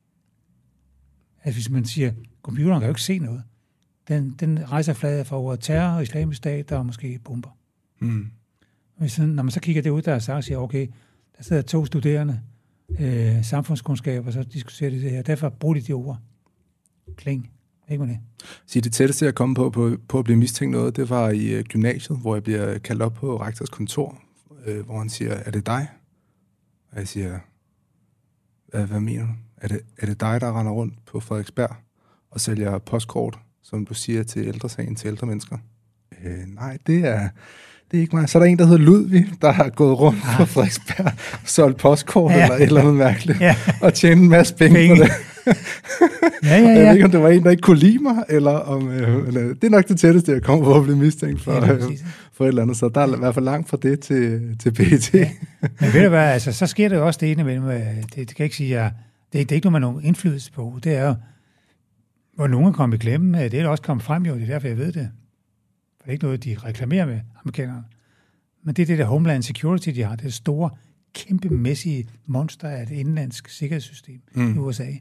A: Altså hvis man siger, computeren kan jo ikke se noget. Den, den rejser flaget for ordet terror, islamisk stat og måske bomber.
B: Mm.
A: Hvis, når man så kigger det ud, der er sagt og siger, okay, der sidder to studerende, øh, samfundskundskab, og så diskuterer de det her. Derfor bruger de de ord. Kling. Ikke med det.
B: Så det tætteste, jeg kom på, på, på at blive mistænkt noget, det var i uh, gymnasiet, hvor jeg bliver kaldt op på rektors kontor, øh, hvor han siger, er det dig? Og jeg siger, hvad, hvad mener du? Er det, er det dig, der render rundt på Frederiksberg og sælger postkort, som du siger, til ældresagen, til ældre mennesker? Øh, nej, det er, det er ikke mig. Så er der en, der hedder Ludvig, der har gået rundt ah. på Frederiksberg og solgt postkort ja. eller et eller andet mærkeligt, ja. og tjent en masse penge, penge. på det.
A: ja, ja, ja.
B: Jeg ved ikke, om det var en, der ikke kunne lide mig, eller om... Øh, eller, det er nok det tætteste, jeg kommer på at blive mistænkt for, ja, øh, for et eller andet. Så der er i hvert fald langt fra det til, til P E T. Ja.
A: Men ved du hvad, altså, så sker det jo også det ene imellem. Det, det kan ikke sige, at det, det er ikke noget, man har nogen indflydelse på. Det er jo, hvor nogen er kommet i klemme. Det er også kommet frem, jo. Det er derfor, jeg ved det. For det er ikke noget, de reklamerer med, amerikanerne. Men det er det der Homeland Security, de har. Det er store, kæmpemæssige monster af et indlandsk sikkerhedssystem mm. i U S A.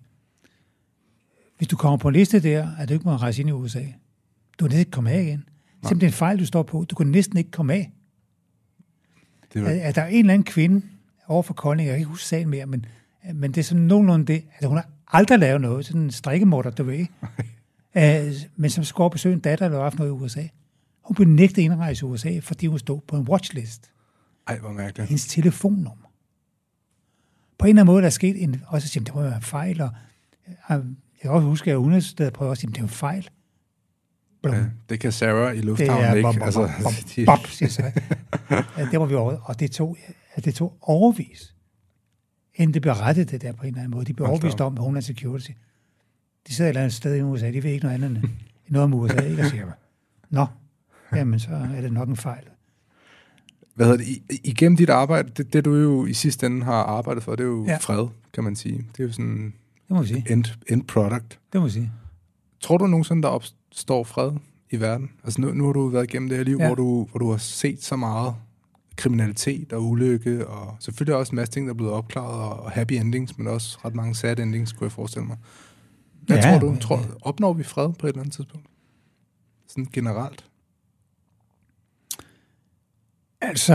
A: Hvis du kommer på en liste der, at du ikke må rejse ind i U S A, du kan næsten ikke komme af igen. Nej. Simpelthen en fejl, du står på. Du kan næsten ikke komme af. Det var... at, at der er en eller anden kvinde over for Kolding, jeg kan ikke huske sagen mere, men, men det er sådan nogenlunde det, at hun har aldrig lavet noget, sådan en strikkemorder, du ved. uh, men som skal besøge en datter, der har haft noget i U S A. Hun blev nægtet indrejse i U S A, fordi hun stod på en watchlist.
B: Ej, hvor mærkeligt.
A: Hendes telefonnummer. På en eller anden måde, der er sket en, også at sige, det må være en fejl, og uh, jeg kan også huske, at jeg understedet prøvede at sige, at det er en fejl.
B: Ja, det kan Sarah i lufthavnen
A: er,
B: ikke.
A: Bom, bom,
B: altså,
A: bom, bom, bom, siger så. Ja, det var vi over, og det tog, det tog overvis, inden det blev rettet det der på en eller anden måde. De blev overvist om Homeland Security. De sidder et eller andet sted i U S A, de ved ikke noget andet end noget om U S A, ikke? Og siger, nå, jamen så er det nok en fejl.
B: Hvad hedder det? I, igennem dit arbejde, det, det du jo i sidste ende har arbejdet for, det er jo ja. fred, kan man sige. Det er jo sådan...
A: Det må vi sige.
B: End, end product.
A: Det må vi sige.
B: Tror du nogensinde, der opstår fred i verden? Altså nu, nu har du været igennem det her liv, ja. hvor, du, hvor du har set så meget kriminalitet og ulykke, og selvfølgelig også en masse ting, der er blevet opklaret, og happy endings, men også ret mange sad endings, kunne jeg forestille mig. Hvad ja, tror du? Tror, ja. Opnår vi fred på et eller andet tidspunkt? Sådan generelt?
A: Altså,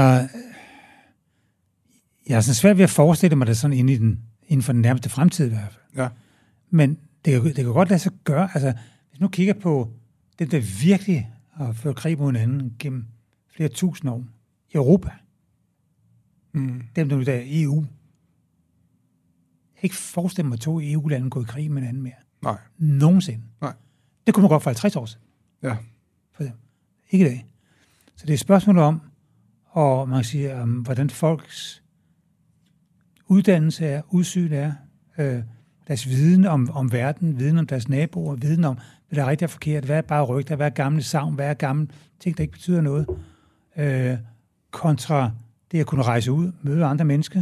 A: jeg er sådan svært ved at forestille mig det sådan inden, i den, inden for den nærmeste fremtid i hvert fald.
B: Ja.
A: Men det kan, det kan godt lade sig gøre. Altså, hvis nu kigger på det, der virkelig har ført krig mod hinanden gennem flere tusind år i Europa. Mm. Dem, der er E U. Jeg kan ikke forestille mig, at to E U-lande går i krig med hinanden mere.
B: Nej.
A: Nogensinde.
B: Nej.
A: Det kunne man godt for halvtreds år siden.
B: Ja.
A: For dem. Ikke i dag. Så det er et spørgsmål om, og man siger, um, hvordan folks uddannelse er, udsyn er, øh, deres viden om, om verden, viden om deres naboer, viden om, hvad der er rigtigt og forkert, hvad er bare rygter, hvad er gamle savn, hvad er gamle ting, der ikke betyder noget, øh, kontra det at kunne rejse ud, møde andre mennesker.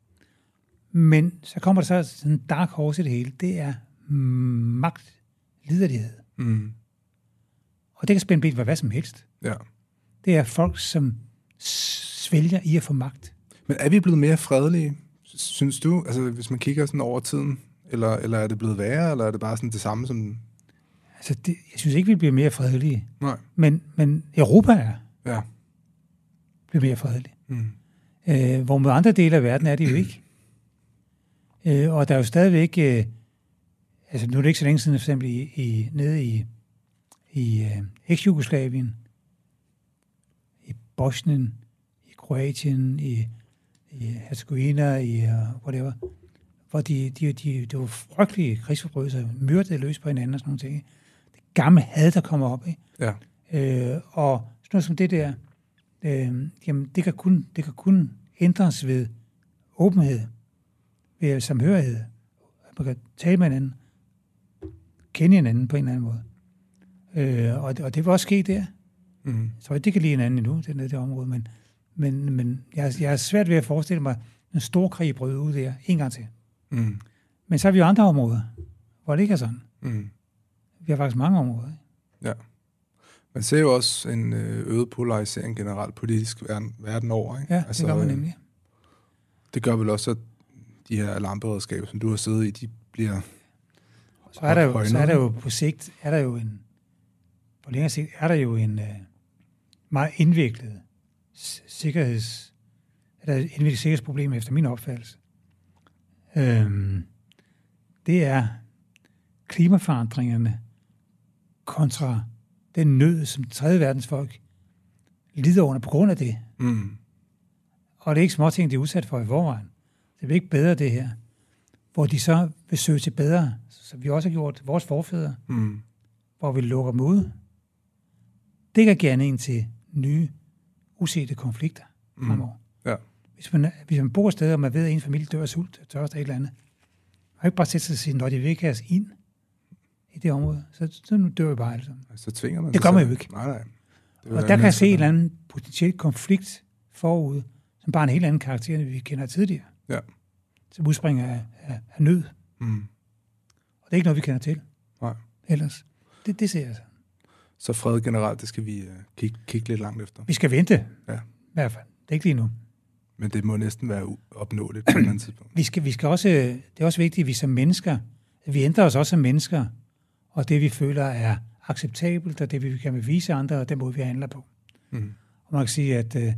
A: Men så kommer der så sådan en dark horse i det hele, det er magt, liderlighed.
B: Mm.
A: Og det kan spænde ben for hvad som helst.
B: Ja.
A: Det er folk, som svælger i at få magt.
B: Men er vi blevet mere fredelige, synes du? Altså, hvis man kigger sådan over tiden, eller, eller er det blevet værre, eller er det bare sådan det samme som...
A: Altså, det, jeg synes ikke, vi bliver mere fredelige.
B: Nej.
A: Men, men Europa er
B: ja.
A: bliver mere fredelige.
B: Mm.
A: Øh, hvor med andre dele af verden er det jo ikke. øh, og der er jo stadigvæk... Øh, altså, nu er det ikke så længe siden, for eksempel i, i, nede i, i øh, eks-Jugoslavien, i Bosnien, i Kroatien, i, i Herzegovina, i uh, whatever, hvor de, de, de, de var frygtelige krigsforbrydelser, myrdede løs på hinanden og sådan nogle ting. Det gamle had, der kommer op. Ikke?
B: Ja.
A: Øh, og sådan noget som det der, øh, jamen, det kan, kun, det kan kun ændres ved åbenhed, ved samhørighed. Man kan tale med hinanden, kende hinanden på en eller anden måde. Øh, og, og det vil også ske der.
B: Mm.
A: Så det kan lide hinanden endnu, det er nede i det område, men, Men, men jeg, jeg er svært ved at forestille mig en stor krig brød ud der en gang til.
B: Mm.
A: Men så har vi jo andre områder, hvor det ikke er sådan.
B: Mm.
A: Vi har faktisk mange områder. Ikke?
B: Ja. Man ser jo også en øget polarisering generelt politisk verden, verden over. Ikke?
A: Ja, altså, det gør man nemlig.
B: Det gør vel også, at de her alarmberedskaber, som du har siddet i, de bliver
A: så er der jo, så er der jo på sigt, er der jo en, på længere sigt, er der jo en uh, meget indviklet sikkerheds, er der et indviklet sikkerhedsproblem efter min opfattelse. Øhm, det er klimaforandringerne kontra den nød, som tredje verdens folk lider under på grund af det.
B: Mm.
A: Og det er ikke småting, de er udsat for i forvejen. Det er ikke bedre, det her. Hvor de så vil søge til bedre, som vi også har gjort vores forfædre,
B: mm.
A: hvor vi lukker dem ud. Det kan give anledning til nye, usete konflikter
B: mm.
A: fremover.
B: Ja.
A: Hvis man, hvis man bor et sted, og man ved, at en familie dør af sult, tørst eller et eller andet, man kan ikke bare sætte sig og sige, når de vil ikke have os ind i det område, så, så dør vi bare alle sammen.
B: Så tvinger man
A: det gør man jo ikke.
B: Nej, nej.
A: Og der kan jeg se en eller anden potentiel konflikt forud, som bare en helt anden karakter, end vi kender tidligere.
B: Ja.
A: Som udspringer af, af, af nød.
B: Mm.
A: Og det er ikke noget, vi kender til.
B: Nej.
A: Ellers. Det, det ser jeg så.
B: Så fred generelt, det skal vi uh, kigge, kigge lidt langt efter.
A: Vi skal vente.
B: Ja.
A: I hvert fald. Det er ikke lige nu.
B: Men det må næsten være opnåeligt på et eller andet tidspunkt.
A: Vi skal, vi skal også, det er også vigtigt, at vi som mennesker, vi ændrer os også som mennesker, og det vi føler er acceptabelt, og det vi kan vise andre, og den måde vi handler på.
B: Mm.
A: Og man kan sige, at uh,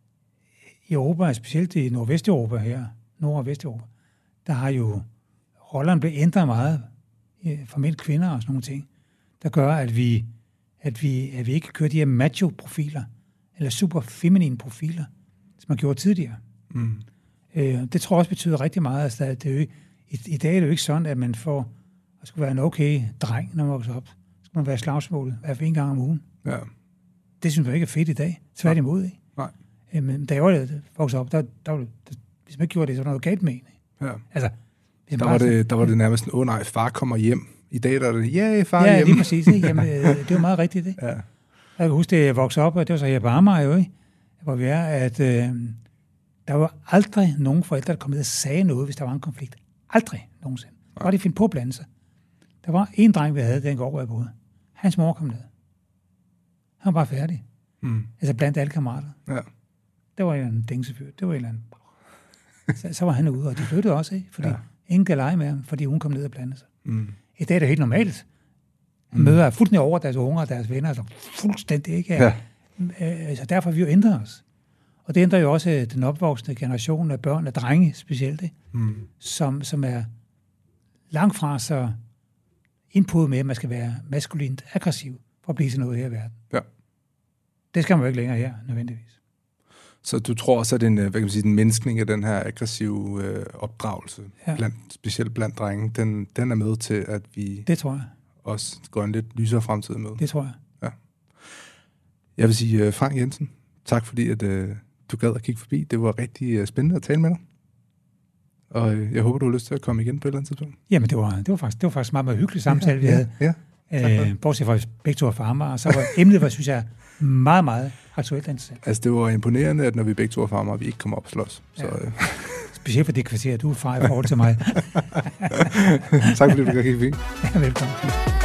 A: i Europa, specielt i Nordvesteuropa her, Nord- og Vesteuropa, der har jo rollerne blevet ændret meget for mænd, kvinder og sådan nogle ting, der gør, at vi, at vi, at vi ikke kører de her macho-profiler, eller super feminine profiler, som man gjorde tidligere.
B: Mm.
A: Øh, det tror jeg også betyder rigtig meget. Altså, det er jo, i, I dag er det jo ikke sådan, at man får, at skulle være en okay dreng, når man vokser op. Så skal man være slagsmålet i hvert fald en gang om ugen.
B: Ja.
A: Det synes jeg ikke er fedt i dag. Tværtimod, ikke?
B: Nej.
A: Øh, men da jeg var vokset op, der, der, der, der, hvis man ikke gjorde det, så var der noget galt med en.
B: Ja.
A: Altså,
B: der, var det, der var det nærmest, åh oh, nej, far kommer hjem. I dag der er det, ja, yeah, far
A: ja,
B: hjem.
A: Ja, lige præcis. Ikke? Jamen, det var meget rigtigt. Ikke?
B: Ja.
A: Jeg kan huske, at jeg voksede op, og det var så her på Amager jo, ikke? Hvor vi er, at øh, der var aldrig nogen forældre, der kom ned og sagde noget, hvis der var en konflikt. Aldrig nogensinde. Der var de finde på at blande sig. Der var en dreng, vi havde, den går hvor jeg boede. Hans mor kom ned. Han var bare færdig.
B: Mm.
A: Altså blandt alle kammerater.
B: Ja.
A: Det var en dængsefyr. Det var en eller anden. Så, så var han ude, og de flyttede også, ikke? Fordi
B: ja.
A: ingen kan lege med ham, fordi hun kom ned og blandede sig.
B: Mm.
A: I dag er det helt normalt. Mm. Møder er fuldstændig over deres unger og deres venner, altså fuldstændig ikke.
B: Ja.
A: Øh, så derfor har vi jo ændret os. Og det ændrer jo også den opvoksende generation af børn, af drenge specielt, ikke?
B: Mm.
A: Som, som er langt fra så indpodet med, at man skal være maskulint aggressiv for at blive til noget her i verden.
B: Ja.
A: Det skal man jo ikke længere her, nødvendigvis.
B: Så du tror også, at den, hvad kan man sige, den menneskning af den her aggressive øh, opdragelse,
A: ja.
B: blandt, specielt blandt drenge, den, den er med til, at vi
A: det tror jeg.
B: også går en lidt lysere fremtid med.
A: Det tror jeg.
B: Ja. Jeg vil sige, uh, Frank Jensen, tak fordi at, uh, du gad at kigge forbi. Det var rigtig uh, spændende at tale med dig. Og uh, jeg håber, du har lyst til at komme igen på et eller andet tidspunkt.
A: Jamen, det var, det var, faktisk, det var faktisk meget, meget hyggelig samtale, ja, vi havde.
B: Ja, ja.
A: Øh, bortset fra begge to er farmer, og så var emnet, hvad synes jeg, meget, meget aktuelt interessant.
B: Altså, det var imponerende, at når vi begge to er farmer, vi ikke kommer op og slås.
A: Ja.
B: Så, uh...
A: Specielt for det kvarter, du er far i forhold til mig.
B: Tak fordi du gad at kigge forbi.
A: Ja, velkommen.